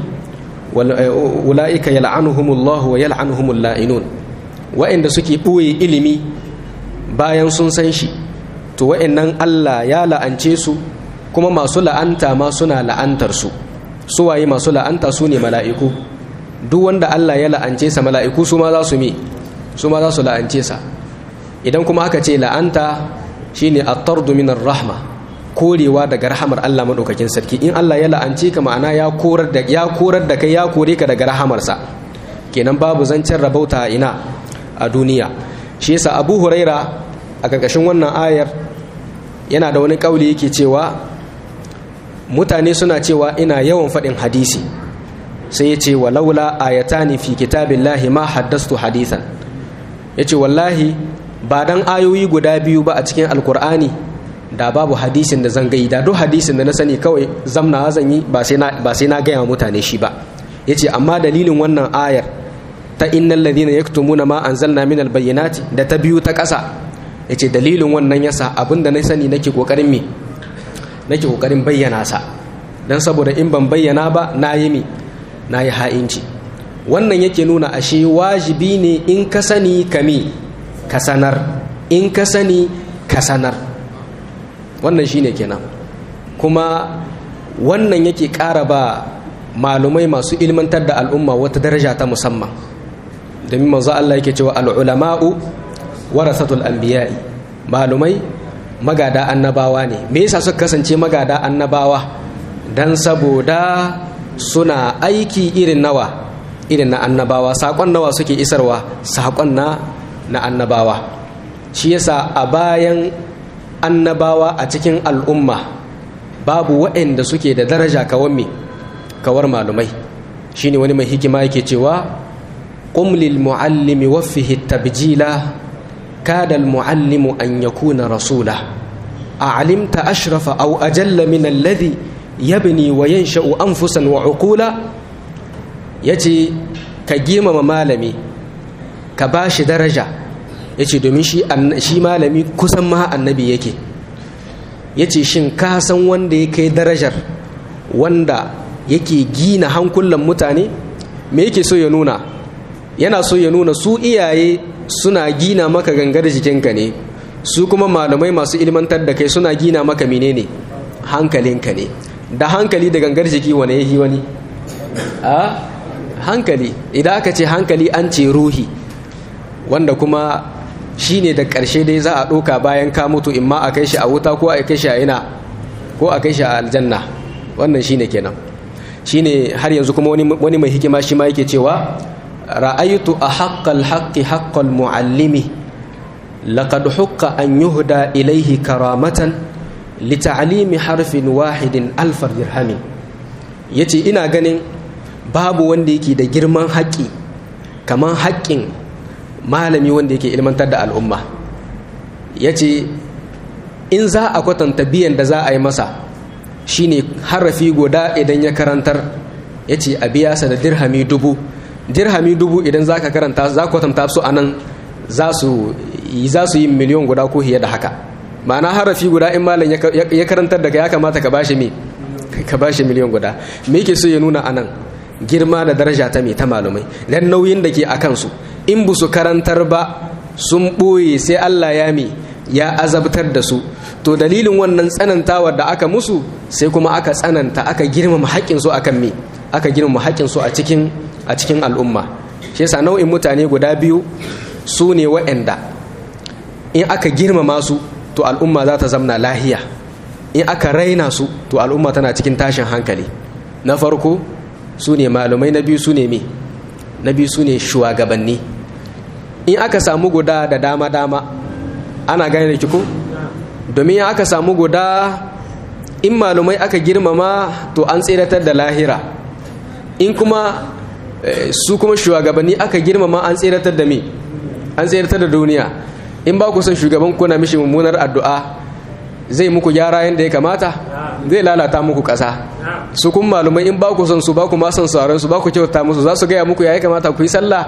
ula'ika yal'anuhumullahu wa yal'anuhumul la'inun, wa'inda suke ɓoye ilimi bayan sun san shi, to wa'annan Allah ya la'ance su, kuma masu la'anta ma suna la'antar su. Suwaye masu la'anta? su ne mala'iku. Duk wanda Allah ya la'ance sa, mala'iku su ma za su la'ance sa. Idan kuma aka ce la'anta shine at-tardu minar rahma, korewa daga rahamar Allah madaukakin sarki. In Allah ya la'ance ka, ma'ana ya korar da kai, ya kore ka daga rahamarsa. Kenan babu zancen rabauta ina a duniya. Shi yasa Abu Huraira a ƙarƙashin wannan ayar yana da wani ƙauli yake cewa mutane suna cewa ina yawan faɗin hadisi, sai ya ce walaula ayatani fi kitabillahi ma haddastu hadisan. Ya ce wallahi ba dan ayoyi guda biyu ba a cikin alkur'ani da babu hadisin da zan gai, da duk hadisin da na sani kawai zamna zan yi, ba sai na gaya mutane shi ba. Ya ce amma dalilin wannan ayar ta innal ladhina yaktumuna ma anzalna minal bayyinati da ta biyu ta ƙasa, yace dalilin wannan yasa abinda na sani nake kokarin bayyana sa, dan saboda in ban bayyana ba nayi ha'inci. Wannan yake nuna ashe wajibi ne in ka sani ka sanar, in ka sani ka sanar. Wannan shine kenan. Kuma wannan yake ƙara ba malumai masu ilmantar da al'umma wata daraja ta musamman. Domin manzo Allah yake cewa al-ulama'u warasatul anbiya'i, malumai magada annabawa ne. Me yasa suka kasance magada annabawa? Dan saboda suna aiki irin na annabawa. Sakon nawa suke isarwa? Sakon na annabawa. Shi yasa a bayan annabawa a cikin al'umma babu waɗanda suke da daraja kawar malumai. Shine wani mai hikima yake cewa قم للمعلم وفه التبجيلا كاد المعلم أن يكون رسولا أعلمت أشرف أو أجل من الذي يبني وينشأ أنفسا وعقولا. يجي كجيم مالمي كباش درجة، يجي دومين شي مالمي كسما النبي يكي yace shin ka san wanda ya kai darajar wanda yake gina hankulan mutane? Me yake so ya nuna? Yana so ya nuna su iyaye suna gina maka gangar jikinka ne, su kuma malamai masu ilmantar da kai suna gina maka menene? Hankalinka ne. Da hankali da gangar jiki wane yahi wani? A hankali. Idan aka ce hankali an ce ruhi, wanda kuma shine da ƙarshe dai za a ɗauka bayan ka mutu, in ma a kai shi a wuta ko a kai shi a ina ko a kai shi a aljanna. Wannan shine kenan. Shine har yanzu kuma wani mai hikima shi ma yake cewa ra'aytu ahaqqal haqqi haqqal muallimi laqad hukka an yuhda ilayhi karamatan lita'limi harfin wahidin alfar dirhamin. Yace ina ganin babu wanda yake da girman haƙƙi kaman haƙƙin malami wanda yake ilmantar da al'umma. Yace in za a kwatanta biyan da za a yi masa shine harafi guda idan ya karantar, yace a biya sa da dirhami 1000. Dirhami 1000 idan zaka karanta za ku kwatanta su anan za su yi miliyon guda ko hiye da haka. Ma'ana harafi guda in malam ya karantar daga ya kamata ka bashi me? Ka bashi miliyon guda. Me yake so ya nuna anan? Girma da daraja ta me ta malumai dan nauyin da ke akan su. In bu su karantar ba sun boye sai Allah ya azabtar da su. To dalilin wannan tsanantawar da aka musu sai kuma aka tsananta, aka girmama haƙƙin su akan me? Aka girmama haƙƙin su a cikin al'umma. Shi yasa nau'in mutane guda biyu su ne waɗanda in aka girmama su to al'umma za ta zamna lahiya, in aka raina su to al'umma tana cikin tashin hankali. Na farko su ne malumai, na biyu su ne me? Na biyu su ne shugabanni. In aka samu guda da dama ana gane da kiko? Domin aka samu guda, in malumai aka girmama to an tseratar da lahira, in kuma su kuma shugabanni aka girmama an tseratar da me? An tseratar da duniya. In ba ku son shugaban kuna mishi mummunar addu'a zai muku gyara yadda ya kamata, zai lalata muku ƙasa. Su kun malumai in ba ku son su, ba ku ma son sauran su, ba ku kyauta musu, za su gaya muku ya kamata ku yi sallah,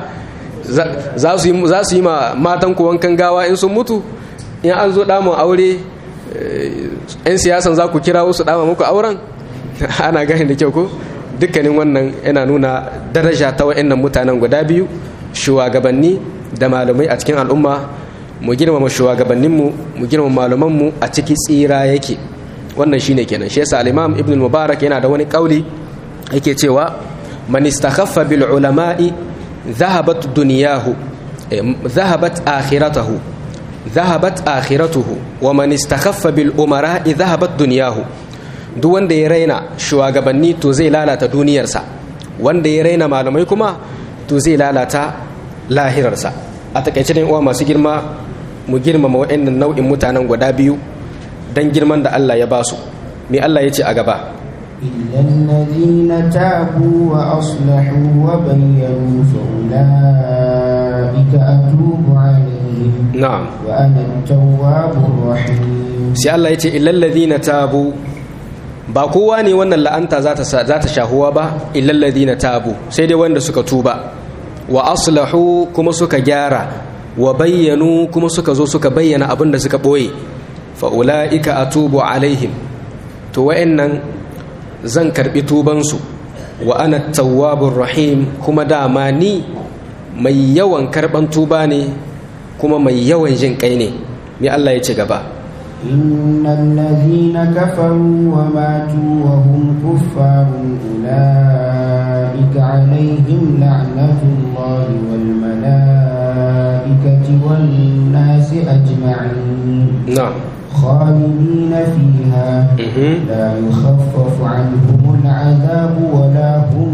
za su yi ma matan ku wankan gawa in sun mutu. In an zo damun aure 'yan siyasan za ku kira wasu dama muku auren. Ana gani da kyau ko? Dukkanin wannan yana nuna daraja ta wa'annan mutanen guda biyu, shugabanni da malamai a cikin al'umma. Mu girmama shugabanninmu, mu girmama malamanmu, a ciki tsira yake. Wannan shine kenan. Shi yasa al-Imam Ibn al-Mubarak yana da wani kauli yake cewa man istakhaffa bil ulama'i dhahabat dunyahu dhahabat akhiratuhu wa man istakhaffa bil umara'i dhahabat dunyahu. Duk wanda ya raina shugabanni to zai lalata duniyarsa, wanda ya raina malamai kuma to zai lalata lahirarsa. A takaice ne uwa masu girma, mu girmama waɗannan nau'in mutanen guda biyu dan girman da Allah ya ba su. Me Allah ya ce a gaba? illal ladina tabu wa aslahu wa bayyanu fa ulaika atubu alaihim. Na'am. Wa ana at-tawwabur rahim. Sai Allah ya ce illal ladina tabu. Ba kowa ne wannan la'anta za ta shahuwa ba, illal ladina tabu, sai dai wanda suka tuba. Wa aslahu kuma suka gyara, wa bayyanu kuma suka zo suka bayyana abin da suka ɓoye. Fa'ula'ika atubu alaihim, to wa'annan zan karɓi tubansu. Wa ana tawwabur rahim, kuma dama ni mai yawan karɓan tuba ne kuma mai yawan jin kai ne. Me Allah ya ci gaba? innal ladhina kafaru wa matu wa hum kuffarun ulaika alaihim la'natullahi wal malaikati wan nasi ajma'in. Na'am. خالدين فيها لا يخفف عنهم العذاب ولا هم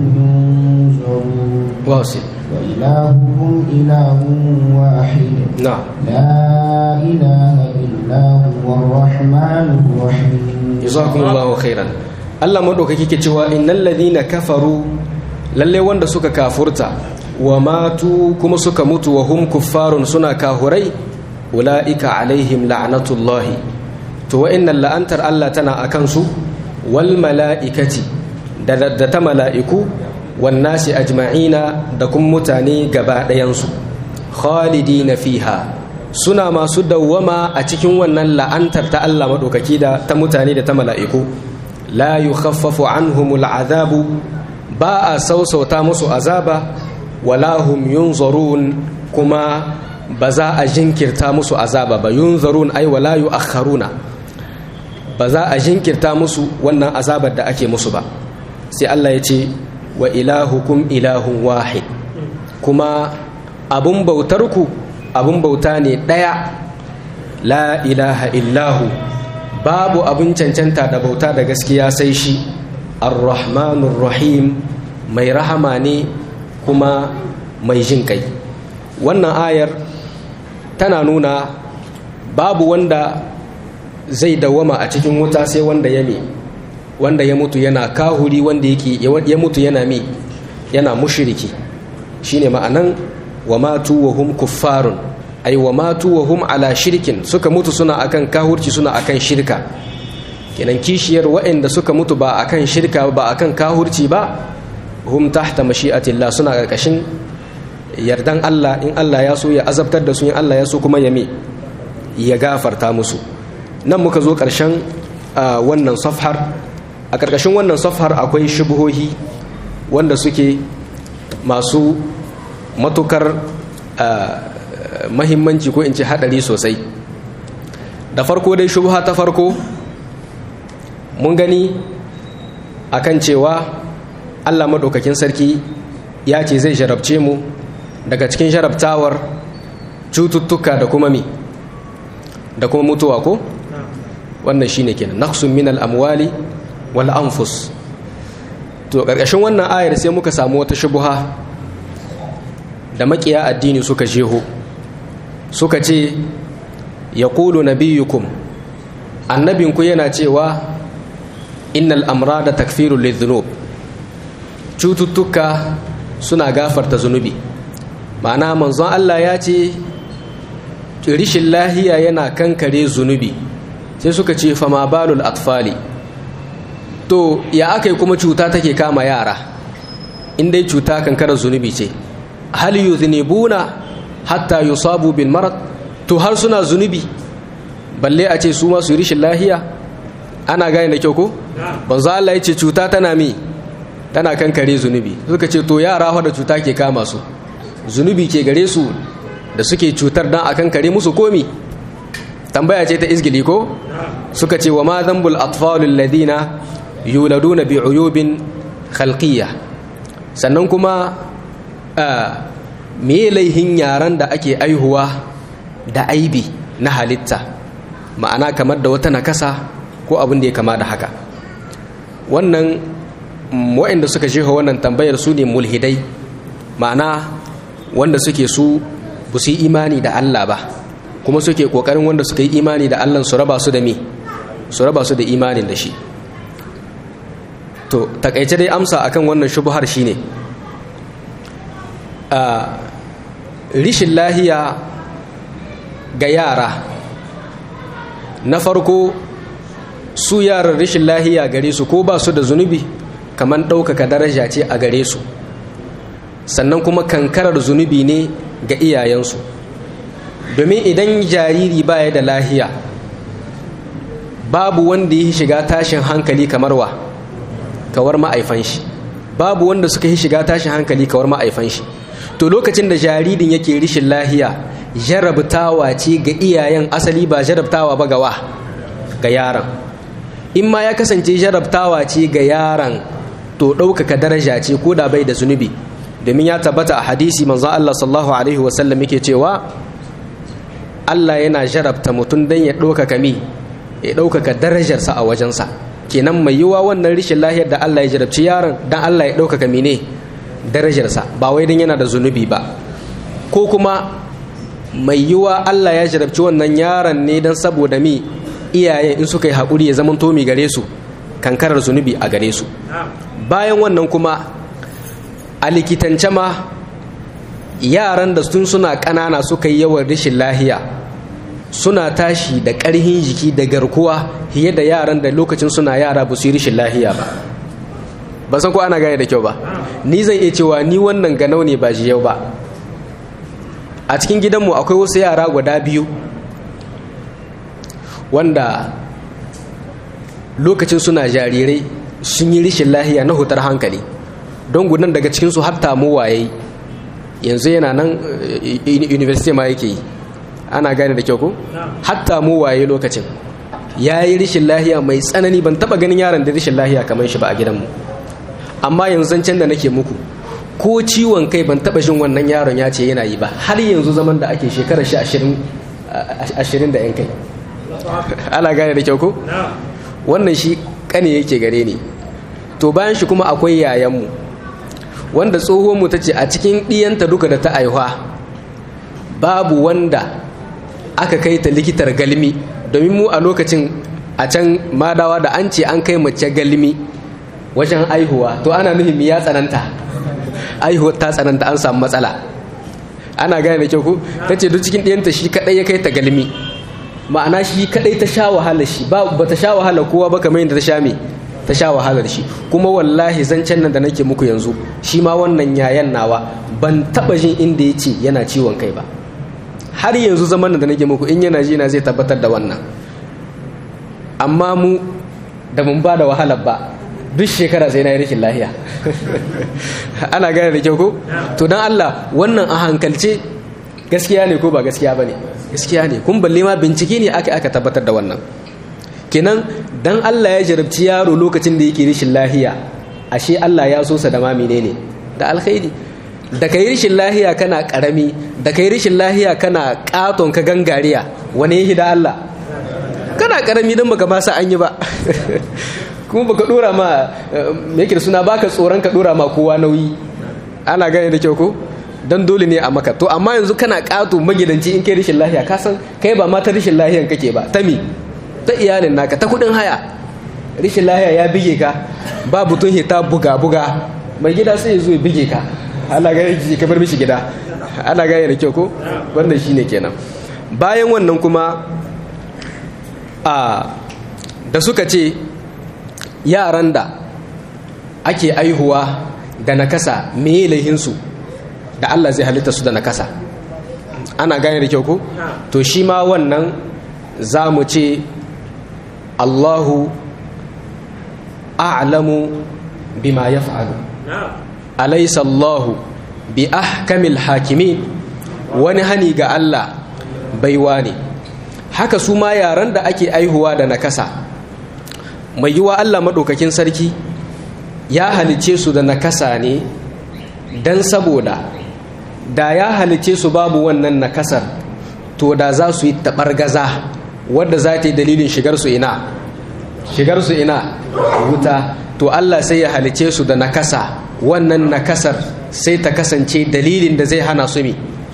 ينظرون. واصل. وإلهكم إله واحد. نعم. لا إله إلا هو الرحمن الرحيم. جزاكم الله خيرا. Allah madaukaki ke cewa innal ladina kafaru, lalle wanda suka kafurta, wa matu kuma suka mutu wa hum kuffarun suna kahurai, ulaika alaihim la'natullahi, to wa'innan la'antar Allah tana akan su, wal mala'ikati da ta mala'iku, wan nasi ajma'ina da kuma mutane gaba ɗayan su, khalidina fiha, suna masu dawwama a cikin wannan la'antar ta Allah madaukaki da ta mutane da ta mala'iku la yukhaffafu anhumul azabu ba a sausauta musu azaba wala hum yunzarun kuma ba za a jinkirta musu azaba ba yunzarun ay wala yu'akhkharuna ba za a jinkirta musu wannan azabar da ake musu ba sai Allah ya ce wa ilahukum ilahun wahid kuma abun bautarku abun bauta ne ɗaya la ilaha illahu babu abun cancanta da bauta da gaskiya sai shi ar-rahmanur rahim mai rahama ne kuma mai jin kai wannan ayar tana nuna babu wanda zai dawama a cikin wuta sai wanda ya mutu yana kahuri wanda yake ya mutu yana mushriki shine ma'anan wa matu wa hum kuffarun ay wa matu wa hum ala shirkin suka mutu suna akan kahurci suna akan shirka kenan kishiyar waɗanda suka mutu ba akan shirka ba akan kahurci ba hum tahta mashi'atillah suna karkashin yardan Allah in Allah ya so ya azabtar da su in Allah ya so kuma ya gafarta musu nan muka zo karshen wannan safhar a karkashin wannan safhar akwai shubuhohi wanda suke masu matukar mahimmanci ko in ce hadari sosai da farko dai shubha ta farko mun gani akan cewa Allah madaukakin sarki ya ce zai jarabce mu daga cikin jarabtawar cututtuka da kuma mutuwa ko wannan shine kenan naqsun min al-amwali wal anfus to karkashin wannan ayar sai muka samu wata shubha da makiya addini suka jeho suka ce yaqulu nabiyukum annabinku yana cewa innal amrada takfirul lidhunub cututtuka suna gafarta zunubi ma'ana manzon Allah ya ce rishin lahiya yana kankare zunubi sai suka ce fama balul atfali to ya akai kuma cuta take kama yara in dai cuta kankara zunubi ce hal yuznibuna hatta yusabu bil marad to har suna zunubi balle a ce su ma su rishin lahiya ana gane da kyau ko banzo Allah yace cuta tana kankare zunubi suka ce to yara fa da cuta ke kama su zunubi ke gare su da suke cutar dan akan kare musu komi tambaya ce ta izgili ko suka ce wa ma dhanbul atfalul ladina yuladuna bi uyubin khalqiyya sannan kuma me laihin yaran da ake aihuwa da aibi na halitta ma'ana kamar da wata nakasa ko abin da ya kama da haka wannan waɗanda suka shefa wannan tambayar su ne mulhidai ma'ana wanda suke su ba su yi imani da Allah ba kuma suke kokarin wanda suka yi imani da Allah su raba su da me su raba su da imanin da shi to takaice dai amsa akan wannan shubhar shine rishin lahiya ga yara na farko su yaran rishin lahiya gare su ko ba su da zunubi kamar ɗaukaka daraja ce a gare su sannan kuma kankarar zunubi ne ga iyayensu domin idan jariri baya da lahiya babu wanda ya shiga tashin hankali kamar kawar ma'aifan shi babu wanda suka yi shiga tashin hankali kawar ma'aifan shi to lokacin da jaririn yake rishin lahiya jarabtawa ce ga iyayen asali ba jarabtawa ba ga yaron in ma ya kasance jarabtawa ce ga yaron to ɗaukaka daraja ce ko da bai da zunubi domin ya tabbata a hadisi manzon Allah sallallahu alaihi wasallam yake cewa Allah yana jarabta mutum dan ya ɗaukaka darajarsa a wajensa kenan mai yiwa wannan rishin lahiyar da Allah ya jarabci yaron dan Allah ya ɗaukaka mene darajarsa ba wai dan yana da zunubi ba ko kuma mai yiwa Allah ya jarabci wannan yaron ne dan saboda iyaye in suka yi haƙuri ya zaman tomi gare su kankarar zunubi a gare su bayan wannan kuma a likitance ma yaran da sun suna ƙanana suka yi yawan rashin lahiya suna tashi da ƙarhin jiki da garkuwa fiye da yaran da lokacin suna yara ba su yi rashin lahiya ba san ko ana gane da kyau ba ni zan iya cewa ni wannan ganau ne ba yau ba a cikin gidanmu akwai wasu yara guda biyu wanda lokacin suna jarirai sun yi rishin lahiya na hutar hankali, don gudan daga cikinsu har tamuwa ya yi, yanzu yana nan university ma yake yi, ana gane da kyau ko? har tamuwa ya yi lokacin ya yi rishin lahiya mai tsanani. ban taba ganin yaron da rishin lahiya kamar shi ba a gidanmu, amma yanzu can da nake muku ko ciwon kai ban taba jin wannan yaron ya ce yana yi ba, har yanzu zaman da ake shekarar shi 20 da yan kai. ana gane da kyau ko? wannan shi kane yake gare ni. to bayan shi kuma akwai yayanmu wanda tsohonmu ta ce a cikin ɗiyanta duka da ta aihuwa babu wanda aka kai ta likitar galmi, domin mu a lokacin a can madawa da an ce an kai mace galmi wajen aihuwa to ana nufin ya tsananta, aihuwar ta tsananta, an samu matsala. ana gane da kyau ko? ta ce duk cikin ɗiyanta shi kaɗai ya kai ta galmi, ma'ana shi kaɗai ta sha wahala shi ba ta sha wahala kowa ba kamar yadda ta sha me ta sha wahalar shi. kuma wallahi zancen nan da nake muku yanzu shi ma wannan yayan nawa ban taɓa jin inda ya ce yana ciwon kai ba, har yanzu zaman da nake muku in yana ji na zai tabbatar da wannan. amma mu da mun ba da wahalar ba duk shekara sai na yi rashin lahiya. ana gane da kyau ko? to don Allah wannan a hankalce gaskiya ne ko ba gaskiya ba ne? gaskiya ne. kun balle ma bincike ne aka tabbatar da wannan. kenan dan Allah ya jarabci yaro lokacin da yake rashin lahiya, ashe Allah ya so sa da ma menene? da alkhairi. da kai rashin lahiya kana karami, da kai rashin lahiya kana katon ka gangariya, wani yake da Allah? kana karami dan baka ba sa an yi ba. kuma baka dora ma me yake da suna, baka tsoron ka dora ma kowa nauyi. ana gane da kyau ko? dan dole ne a maka. to amma yanzu kana kato magidanci in kai rashin lahiya, ka san kai ba ma ta rashin lahiyan kake ba, ta mi? ta iyalin naka, ta kudin haya. rashin lahiya ya bige ka, ba butun hita buga mai gida sai ya zo ya bige ka. ana gane ki ka bar mishi gida. ana gane da kyau ko? wannan shine kenan. bayan wannan kuma da suka ce yaran da ake aihuwa da nakasa meye laihinsu da Allah zai halitta su da nakasa. ana gane da kyau ko? to shi ma wannan za mu ce Allahu a'lamu bima yaf'alu, alaysa Allahu bi ahkamil hakimin. wani hani ga Allah baiwa ne. haka su ma yaran da ake aihuwa da nakasa, mai yiwa Allah maɗaukakin sarki ya halice su da nakasa ne don saboda da ya halice su babu wannan nakasar to da za su yi taɓargaza wadda za ta yi dalilin shigarsu ina wuta. to Allah sai ya halice su da nakasa, wannan nakasar sai ta kasance dalilin da zai hana su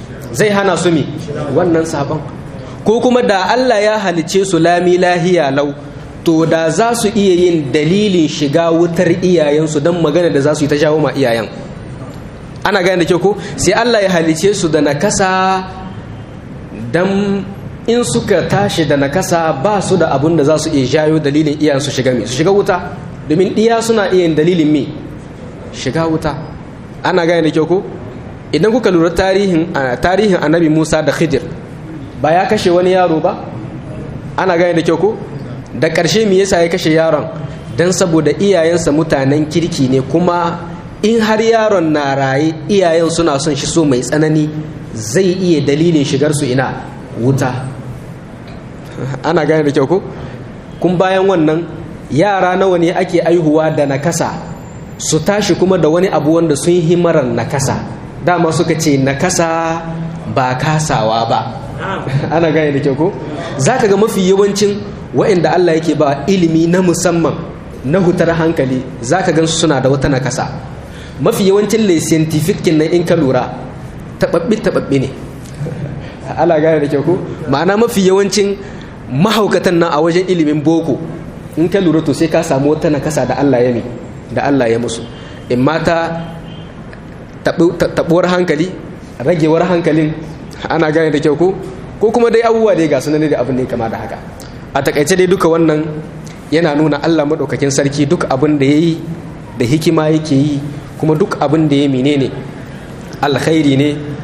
wannan sabon. ko kuma da Allah ya halice su lami lahiya lau, to da za su iya yin dalilin shiga wutar iyayensu don magana da za su yi ta jawo ma iyayen. ana gane da kyau ko? sai Allah ya halice su da nakasa don in suka tashi da nakasa ba su da abun da za su iya jayo dalilin iyayen su shiga wuta, domin iya suna iya yin dalilin me shiga wuta. ana gane da kyau ko? idan kuka lura tarihin annabi Musa da Khidir, ba ya kashe wani yaro ba? ana gane da kyau ko? da ƙarshe me yasa ya kashe yaron? dan saboda iyayensa mutanen kirki ne, kuma in har yaron na raye iyayen suna son shi so mai tsanani, zai iya dalilin shigar su ina wuta. ana gane da kyau ko? kun bayan wannan yara nawa ne ake aihuwa da nakasa su tashi kuma da wani abu wanda sun yi marar nakasa? dama suka ce nakasa ba kasawa ba. ana gane da kyau ko? za ka ga mafi yawancin wa'inda Allah yake ba ilimi na musamman na hutar hankali, za ka gan su suna da wata nakasa. mafi yawancin le scientific nan in ka lura taɓaɓɓe ne. ana gane da kyau ko? ma'ana mafi yawancin mahaukatan nan a wajen ilimin boko in ka lura to sai ka samu wata nakasa da Allah ya musu. in mata taɓuwar hankali, ragewar hankalin. ana gane da kyau ko kuma dai abubuwa dai ga sunan da abin ne kama da haka. a takaice dai duka wannan yana nuna Allah maɗaukakin sarki duk abin da ya yi da hikima yake yi, kuma duk abin da ya menene alkhairi ne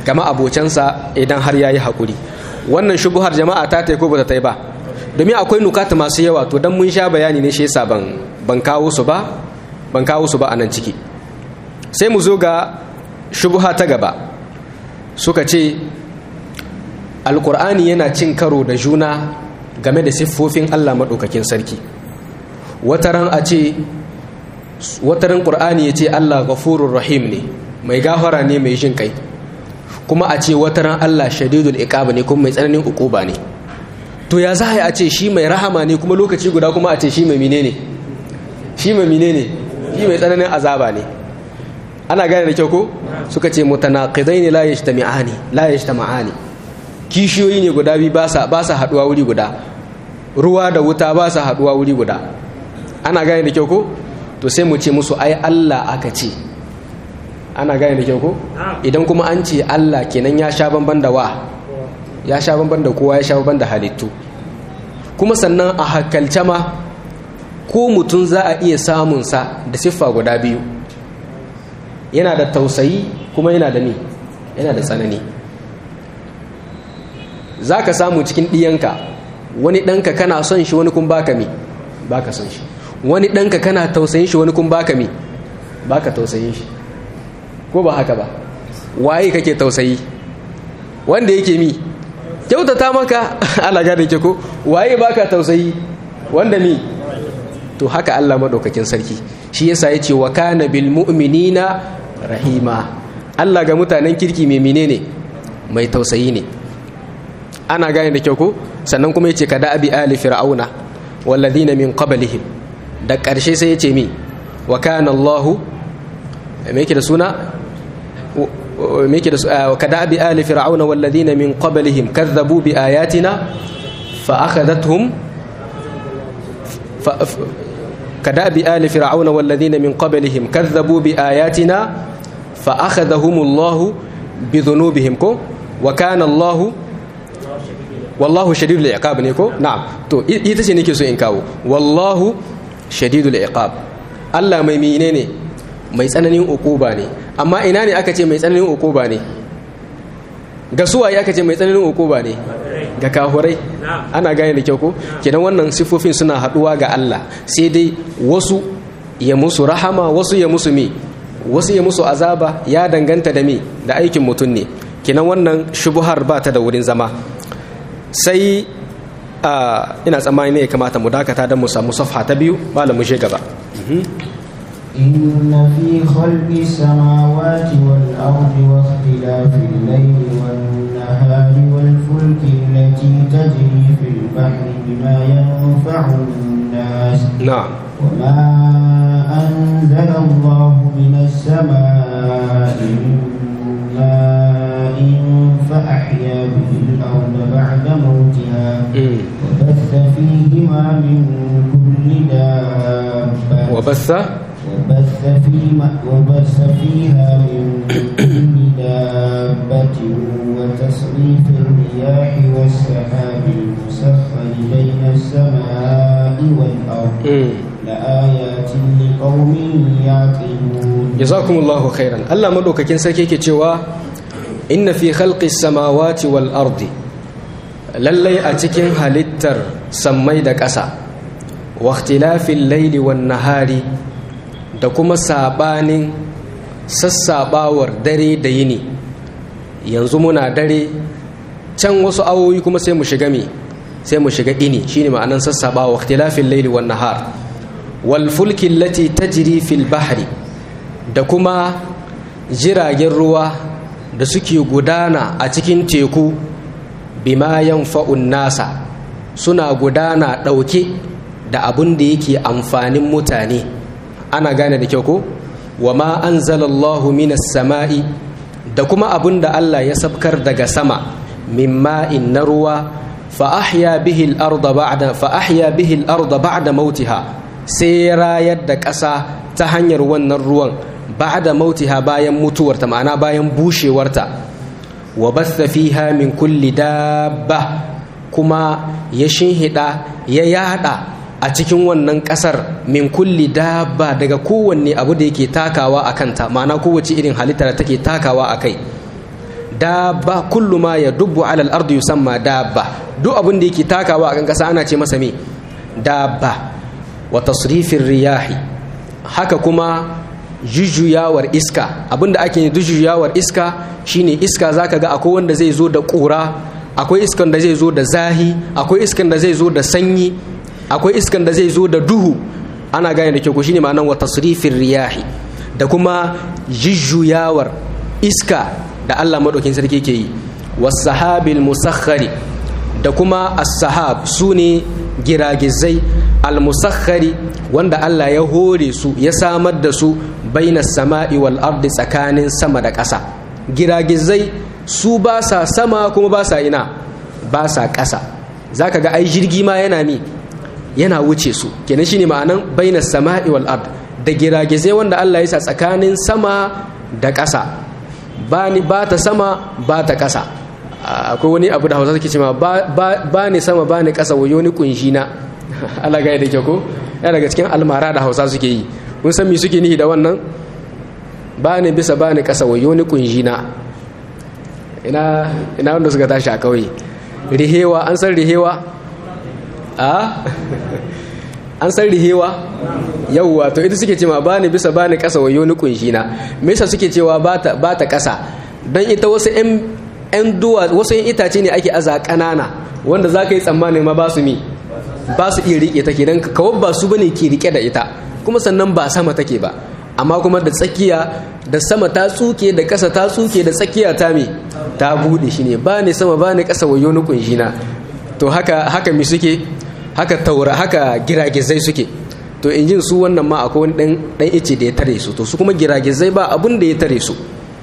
gama abocansa idan har yayi hakuri. Wannan shubuhar jama'a ta tai ko ba ta tai ba, domin akwai nukata masu yawa, to dan mun sha bayani ne shi yasa ban kawo su ba a nan ciki. Sai mu zo ga shubuha ta gaba. Suka ce alkur'ani yana cin karo da juna game da siffofin Allah maɗaukakin sarki. Wataran ƙur'ani ya ce Allah ghafurur rahim ne, mai gafara ne, mai jin kai, kuma a ce wataran Allah shadidul iqab ne, kuma mai tsananin uquba ne. To ya za a ce shi mai rahama ne kuma lokaci guda kuma a ce shi mai menene? Shi mai tsananin azaba ne. Ana gane da kyau ko? Suka ce mutanaqidaini la yajtama'ani. Kishiyoyi ne guda biyu ba sa haduwa wuri guda. Ruwa da wuta ba sa haduwa wuri guda. Ana gane da kyau ko? To sai mu ce musu ai Allah aka ce. Ana gane da kyau ko? Idan kuma an ce Allah kenan ya sha bamban da ya sha bamban da kowa, ya sha bamban da halittu. Kuma sannan a hakalce ma ko mutum za a iya samunsa da siffa guda biyu, yana da tausayi kuma yana da tsanani. Za ka samu cikin ɗiyanka wani ɗanka kana son shi, wani kun baka son shi. Wani ɗanka kana tausayin shi, wani kun baka tausayin shi. Ko ba haka ba? Waye kake tausayi? Wanda yake kyautata maka. Alaga da ke ko? Waye baka tausayi? Wanda to haka Allah madaukakin sarki shi yasa yace wa kana bil mu'minina rahima. Allah ga mutanen kirki mai tausayi ne. Ana gane da kyau ko? Sannan kuma yace kada abi ali fir'auna walladhina min qablihim. Da karshe sai yace wa kana Allahu me yake da suna kada bi ali fir'auna walladhina min qablihim kadhabu bi ayatina fa akhadhatuhum kada bi ali fir'auna walladhina min qablihim kadhabu bi ayatina fa akhadhahum Allah bi dhunubihim ko wa kana Allah wallahu shadidul iqab ne ko? Na'am. To ita ce nake so in kawo, wallahu shadidul iqab. Allah mai menene? Mai tsananin uquba ne. Amma ina ne aka ce mai tsananin uquba ne? Ga suwaye aka ce mai tsananin uquba ne? Ga kahurai. Ana gane da kyau ko? Kenan wannan sifofin suna haduwa ga Allah, sai dai wasu ya musu rahama, wasu ya musu azaba, ya danganta da da aikin mutum ne. Kenan wannan shubuhar ba ta da wurin zama. Sai ina tsammani ne ya kamata mu dakata don mu samu safha ta biyu, malam mu je gaba. إن في خلق السماوات والأرض واختلاف الليل والنهار والفلك التي تجري في البحر بما ينفع الناس. نعم. وما أنزل الله من السماء من ماء فأحيا به الأرض بعد موتها وبث فيهما من كل دابة وبث فيها من كل دابة وتصريف الرياح والسحاب المسخر بين السماء والأرض لآيات لقوم يعقلون. جزاكم الله خيرا. الله مدوكاكين سركي ke cewa inna fi khalqis samawati wal ardi, lallai a cikin halittar sammai da ƙasa, wa ikhtilafil layli wan nahari, da kuma sabanin sassabawar dare da yini. Yanzu muna dare, can wasu awoyi kuma sai mu shiga ini, shine ma'anan sassabawa ikhtilafil layli wan nahar. Wal fulki allati tajri fil bahri, da kuma jiragen ruwa da suke gudana a cikin teku, bima yanfa'un nasa, suna gudana dauke da abun da yake amfanin mutane. Ana gane da kyau ko? Wa ma anzalallahu minas sama'i, da kuma abun da Allah ya sabkar daga sama, min ma'in na ruwa, fa ahya bihi al-arda ba'da mautiha, sai rayar da ƙasa ta hanyar wannan ruwan, ba'da mautiha, bayan mutuwarta, ma'ana bayan bushewarta. Wa batha fiha min kulli dabba, kuma ya shinhida, ya yada a cikin wannan ƙasar min kulli dabba, daga kowanne abu da yake takawa a kanta, ma'ana kowace irin halitta da take takawa a kai. dabba kullu ma yadubbu ala al-ardi yusamma dabba, duk abin da yake takawa a kan kasa ana ce masa me dabba. Wa tasrifir riyahi, haka kuma jujjuyawar iska, abinda ake jujjuyawar iska shine iska zaka ga akwai wanda zai zo da ƙura, akwai iskan da zai zo da zahi, akwai iskan da zai zo da sanyi, akwai iskan da zai zo da duhu. Ana gane da kyau, shine ma'anar wa tasrifir riyahi, da kuma jujjuyawar iska da Allah madaukin sarki ke yi. Was sahabil musakhkhari, da kuma as-sahab sune giragizai al-musakhkhari wanda Allah ya hore su, ya samar da su bainas sama'i wal ardi, tsakanin sama da ƙasa. Giragizai su ba sa sama kuma ba sa ina, ba sa ƙasa. Zaka ga ai jirgi ma yana wuce su, kenan shine ma'anan bainas sama'i wal ard, da giragizai wanda Allah ya sa tsakanin sama da ƙasa. Ba ta sama ba ta ƙasa. Akwai wani abu da Hausa suke cewa ba ni sama ba ni ƙasa, wayo ni kunshi na. Allah ga da kyau ko, yana daga cikin almara da Hausa suke yi. Kun san me suke nihi da wannan? Ba ni bisa ba ni ƙasa, wayo ni kunshi na. Ina wanda suka tashi a kauye. Rihewa, an san rihewa? An san rihewa? Yawwa, to ita suke cewa ba ni bisa ba ni ƙasa, wayo ni kunshi na. Me yasa suke cewa ba ta ƙasa? Don ita wasu 'yan duwa, wasu 'yan itace ne ake aza ƙanana wanda za ka yi tsammanin ma ba su iya riƙe ta, kenan kawai ba su bane ke riƙe da ita, kuma sannan ba sama take ba, amma kuma da tsakiya da sama ta tsuke, da ƙasa ta tsuke, da tsakiya ta buɗe. shi ne ba ni sama ba ni ƙasa, wayo ni kunshina. To haka mi suke, haka taura, haka giragizai suke. To in jin su wannan ma akwai wani ɗan ice da ya tare su, to su kuma giragizai ba abun da ya tare su.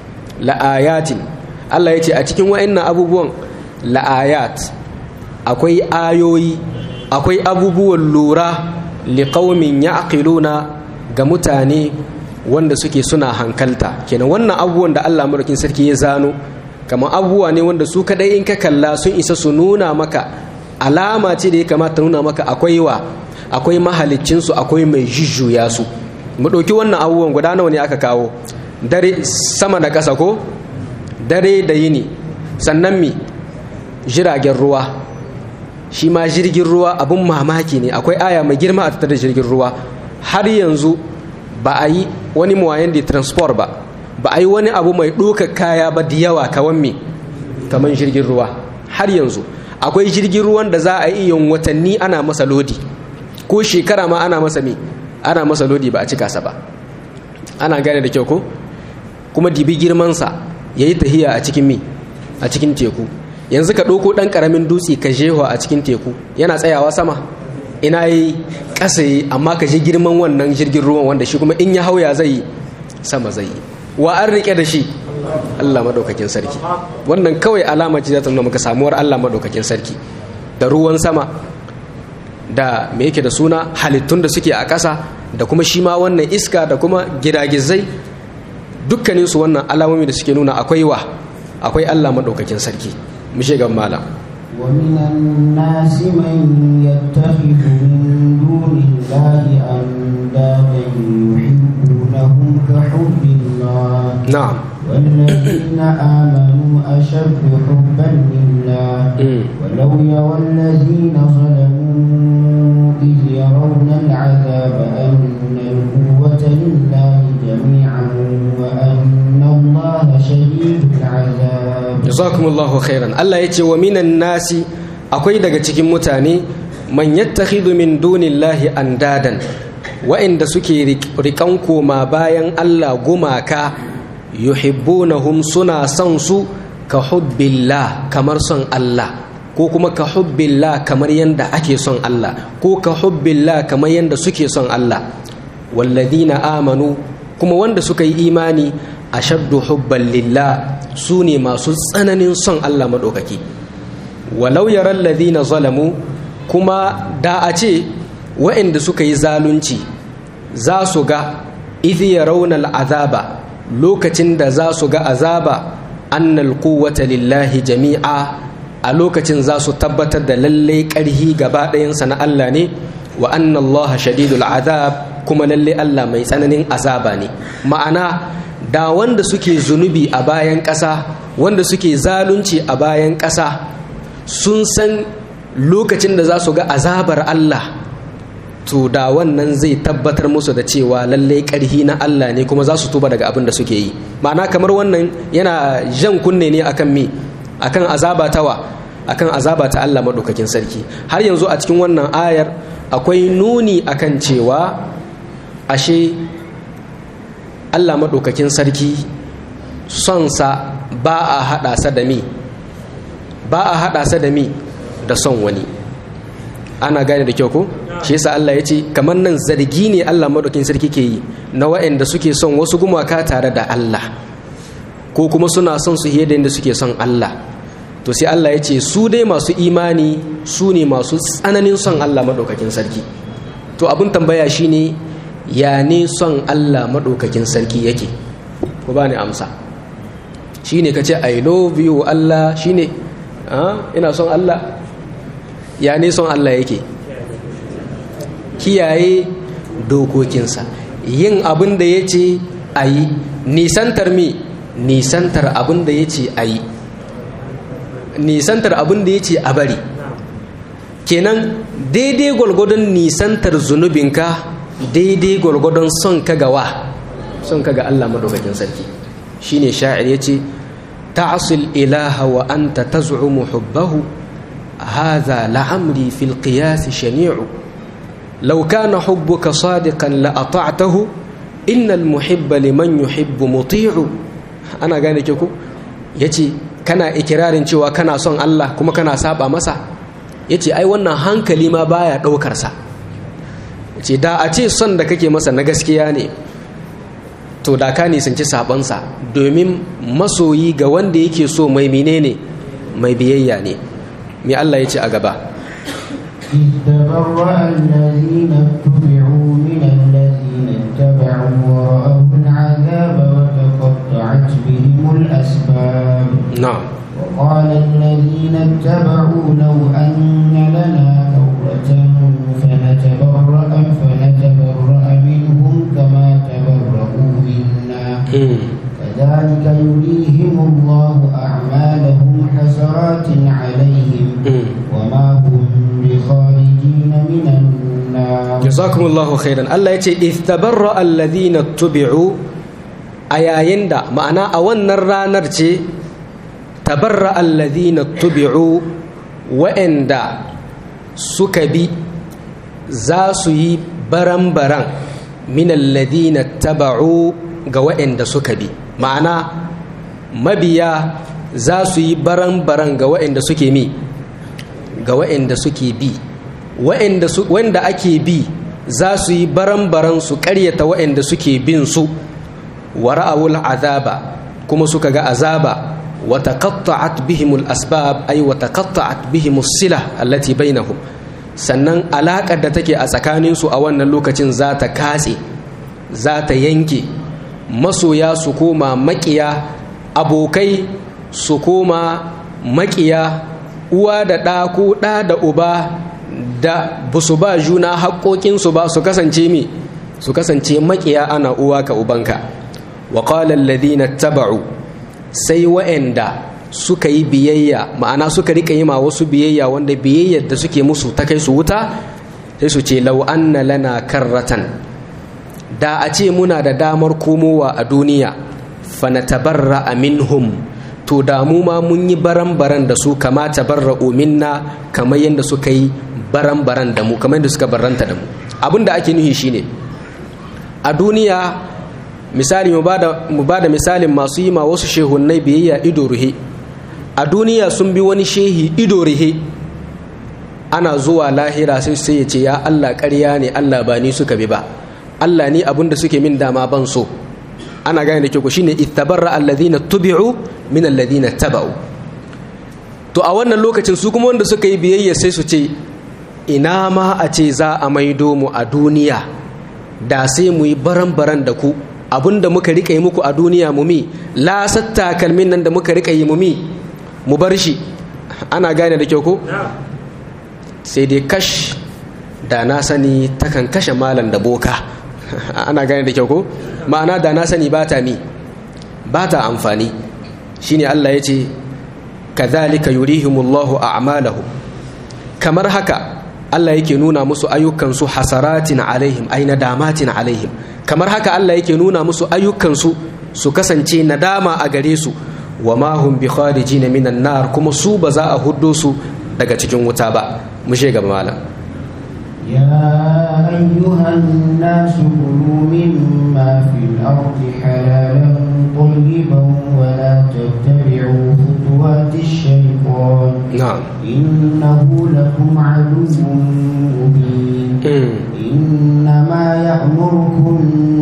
La'ayatin, Allah ya ce a cikin wa'annan abubuwan la'ayat, akwai ayoyi, akwai abubuwan lura liqaumin ya'qiluna, ga mutane wanda suke suna hankalta. Kenan wannan abubuwan da Allah madaukin sarki ya zano, kamar abubuwa ne wanda su kadai in ka kalla sun isa su nuna maka, alama ce da ya kamata nuna maka akwai mahaliccin su, akwai mai jujjuya su. Mu dauki wannan abubuwan guda nawa ne aka kawo? Dare, sama da ƙasa ko? Dare da yini. Sannan jiragen ruwa, shi ma jirgin ruwa abin mamaki ne, akwai aya mai girma a tattare da jirgin ruwa. Har yanzu ba a yi wani moyen de transport ba a yi wani abu mai ɗaukar kaya ba da yawa kaman jirgin ruwa. Har yanzu akwai jirgin ruwan da za a yi yin watanni ana masa lodi, ko shekara ma ana masa lodi ba a cika sa ba. Ana gane da kyau ko? Kuma dibi girmansa, ya yi tahiya a cikin teku. Yanzu ka ɗauko ɗan ƙaramin dutse ka jewa a cikin teku, yana tsayawa sama? Ina yi ƙasa yi, amma ka je girman wannan jirgin ruwan wanda shi kuma in ya hauya zai yi sama zai yi. Wa an riƙe da shi? Allah maɗaukakin sarki. Wannan kawai alama ce za ta nuna maka samuwar Allah maɗaukakin sarki. Da ruwan sama, da me yake da suna halittun da suke a ƙasa, da kuma shi ma wannan iska, da kuma giragizai, dukkaninsu wannan alamomi da suke nuna akwai Allah maɗaukakin sarki. mu shiga malam. ومن الناس من يتخذ من دون الله أندادا يحبونهم كحب الله. نعم. والذين آمنوا أشد حبا لله. ولو يرى الذين ظلموا إذ يرون العذاب أن القوة لله جميعا وأن الله شديد العذاب. jazakumullahu khairan. Allah yace wa minan nasi, akwai daga cikin mutane man yattakhidhu min dunillahi andadan, wa'inda suke rikan koma bayan Allah gumaka, yuhibbunahum suna son su ka hubbillah kamar son Allah, ko kuma ka hubbillah kamar yanda ake son Allah, ko ka hubbillah kamar yanda suke son Allah. walladina amanu, kuma wanda suka yi imani, ashaddu hubban lillah, su ne masu tsananin son Allah maɗaukaki. walau yaral ladina zalamu, kuma da a ce wa'inda suka yi zalunci za su ga idh yarawna al'azaba, lokacin da za su ga azaba, annal quwwata lillahi jami'a, a lokacin za su tabbatar da lalle ƙarhi gaba ɗayansa na Allah ne, wa anna Allah shadidul azab, kuma lalle Allah mai tsananin azaba ne. Ma'ana da wanda suke zunubi a bayan ƙasa wanda suke zalunci a bayan ƙasa sun san lokacin da za su ga azabar Allah, to da wannan zai tabbatar musu da cewa lallai ƙarhi na Allah ne kuma za su tuba daga abin da suke yi. Ma'ana kamar wannan yana jan kunne ne akan me, akan azaba tawa, akan azaba ta Allah madaukakin sarki. Har yanzu a cikin wannan ayar akwai nuni akan cewa ashe Allah madaukakin sarki son sa ba a hada sa da mi, ba a hada sa da mi da son wani. Ana gane da kyau ko? Shi yasa Allah ya ce kamar nan zargi ne Allah madaukakin sarki ke yi na waɗanda suke son wasu gumaka tare da Allah, ko kuma suna son su yadda yadda suke son Allah. To sai Allah ya ce su dai masu imani su ne masu tsananin son Allah madaukakin sarki. To abin tambaya shine ya ne son Allah madaukakin sarki yake? Ku bani amsa. Shine kace I love you Allah, shine ina son Allah. Ya ne son Allah yake? Kiyaye dokokinsa, yin abin da ya ce a yi, nisantar mi, nisantar abin da ya ce a yi, nisantar abin da ya ce a bari. Kenan daidai gwalgwadon nisantar zunubinka daidai gwalgwadon son ka gawa, son ka ga Allah madaukakin sarki. Shine sha'ir ya ce ta'asil ilaha wa anta taz'umu hubbahu hadha la'amri fil qiyas shani'u لو كان حبك صادقا لأطعته إن المحب لمن يحب مطيع. أنا gane ke ku yace kana ikirarin cewa kana son Allah kuma kana saba masa, yace ai wannan hankali ma baya daukar sa. Yace da a ce son da kake masa na gaskiya ne to da ka nisanci saban sa, domin masoyi ga wanda yake so mai menene, mai biyayya ne. Me Allah yace a gaba? إذ تبرأ الذين اتبعوا من الذين اتبعوا ورأوا العذاب وتقطعت بهم الأسباب. نعم. وقال الذين اتبعوا لو أن لنا كرة فنتبرأ منهم كما تبرأوا منا كذلك يريهم الله أعمالهم حسرات عليهم وما هم بخارجين من النار. جزاكم الله خيرا. الله يتي إذ تبرأ الذين اتبعوا أيين دا معنا أولنا الرانر تبرأ الذين اتبعوا وإن دا سكبي زاسي برم برم من الذين اتبعوا وإن دا سكبي ma'ana mabiya za su yi baran-baran ga waɗanda suke mi, ga waɗanda suke bi, wanda ake bi za su yi baran-baran su ƙaryata waɗanda suke bin su. Wa ra'awul azaba, kuma suka ga azaba. Wa taqatta'at bihimul asbab, ay wa taqatta'at bihimus sila allati bainahum. Sannan alaƙar da take a tsakaninsu a wannan lokacin za ta katse, za ta yanke. Masoya su koma makiya, abokai su koma makiya, uwa da ɗa ko ɗa da uba da busu ba juna haƙoƙinsu ba su kasance mi, su kasance makiya, ana uwa ka ubanka. Wa qala alladhina taba'u, sai wa'anda suka yi biyayya, ma'ana suka rika yi ma wasu biyayya wanda biyayyar da suke musu ta kai su wuta, sai su ce law anna lana karratan, da a ce muna da damar komowa a duniya, fanatabarra minhum, to da mu ma mun yi baran-baran da su kama tabarra'u minna, kamar yadda suka yi baran-baran da mu, kamar yadda suka barranta da mu. Abin da ake nuhi shine a duniya, misali mu bada misalin masu yi ma wasu shehunnai biyayya ido ruhe. A duniya sun bi wani shehi ido ruhe, ana zuwa lahira sai ya ce ya Allah ƙarya ne, Allah ba ni suka bi ba, Allah ne abin da suke min dama ban so. Ana gane da kyau, shine ittabarra alladhina tubi'u min alladhina taba'u. To a wannan lokacin su kuma wanda suka yi biyayya sai su ce ina ma a ce za a maido mu a duniya, da sai mu yi baran-baran da ku, abinda muka rika yi muku a duniya mu mi, lasatta kalmin nan da muka rika yi mu mi, mu bar shi. Ana gane da kyau ko? Sai dai kash da na sani takan kashe malam da boka. Ana gane da kyau ko? Ma'ana da na sani ba ta mi, ba ta amfani. shine Allah yace kadhalika yurihimullahu a'malahum kamar haka Allah yake nuna musu ayyukansu hasaratin alaihim ay nadamatin alaihim kamar haka Allah yake nuna musu ayyukansu su kasance nadama a gare su wa ma hum bi kharijin minan nar kuma su ba za a huddo su daga cikin wuta ba mu shiga malam يا أيها الناس كلوا مما في الأرض حلالا طيبا ولا تتبعوا خطوات الشيطان نعم إنه لكم عدو مبين إنما يأمركم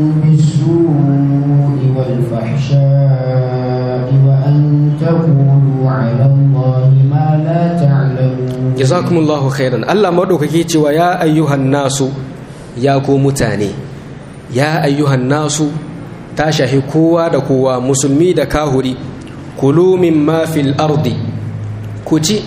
بالسوء والفحشاء وأن تقولوا على الله ما لا تعلمون jazakumullahu khairan Allah madaukake cewa ya ayyuhan nasu ya ku mutane ya ayyuhan nasu ta shahi kowa da kowa musulmi da kahuri kulu mimma fil ardi ku ci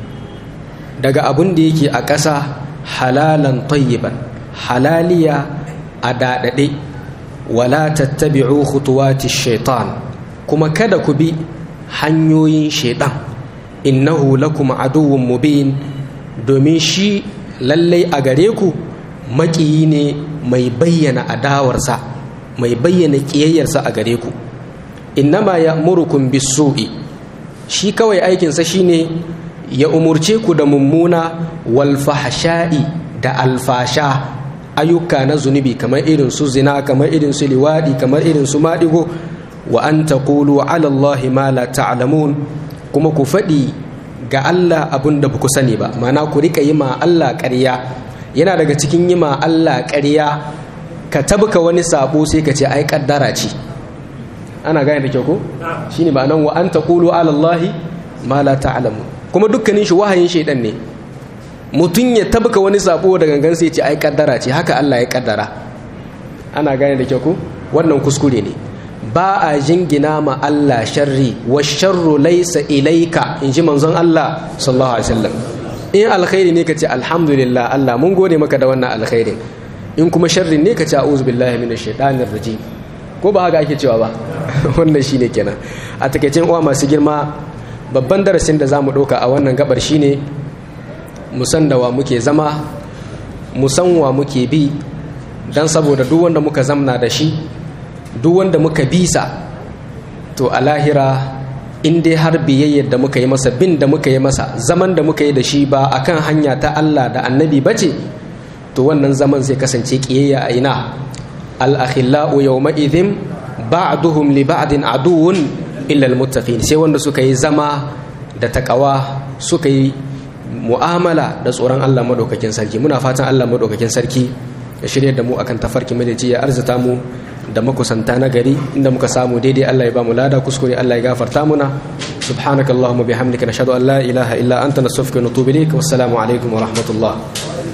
daga abun da yake a ƙasa halalan tayyiban halaliya a dadade wala tattabi'u khutuwati shaitan kuma kada ku bi hanyoyin shaitan innahu lakum aduwwun mubin domin shi lallai a gare ku maƙiyi ne mai bayyana adawarsa mai bayyana ƙiyayyarsa a gare ku innama ya'murukum bis-su'i shi kawai aikinsa shine ya umurce ku da mummuna wal fahsha'i da alfasha ayyuka na zunubi kamar irin su zina kamar irin su liwadi kamar irin su maɗigo wa an taqulu ala Allahi ma la ta'lamun kuma ku faɗi ga Allah abin da ba ku sani ba mana ku rika yi ma Allah ƙarya yana daga cikin yi ma Allah ƙarya ka tabka wani sabo sai ka ce ai kaddara ce ana gane da kyau ko shine ba nan wa an taqulu ala Allahi ma la ta'lamun kuma dukkanin shi wahayin shaidan ne mutun ya tabka wani sabo da gangan sai ya ce ai kaddara ce haka Allah ya kaddara ana gane da kyau ko wannan kuskure ne ba a jingina ma Allah sharri wa sharru laysa ilayka inji manzon Allah sallallahu alaihi wasallam in alkhairi ne kace alhamdulillah Allah mun gode maka da wannan alkhairin in kuma sharri ne kace a'udhu billahi minash shaitanir rajim ko ba haka ake cewa ba wannan shine kenan a takeicen uwa masu girma babban darasin da zamu dauka a wannan gabar shine musan da wa muke zama musan wa muke bi dan saboda duk wanda muka zamna da shi duk wanda muka bisa to a lahira in dai har biyayyar da muka yi masa bin da muka yi masa zaman da muka yi da shi ba akan hanya ta Allah da annabi bace to wannan zaman zai kasance kiyayya a ina al-akhillau yawma idhim ba'duhum li ba'din aduwwun illa al-muttaqin sai wanda suka yi zama da takawa suka yi mu'amala da tsoron Allah madaukakin sarki muna fatan Allah madaukakin sarki ya shirye da mu akan tafarki madaci ya arzita mu da makusanta na gari inda muka samu daidai Allah ya ba mu lada kuskure Allah ya gafarta muna subhanakallahumma bihamdika nashhadu an la ilaha illa anta nastaghfiruka wa natubu ilaik wassalamu alaikum wa rahmatullah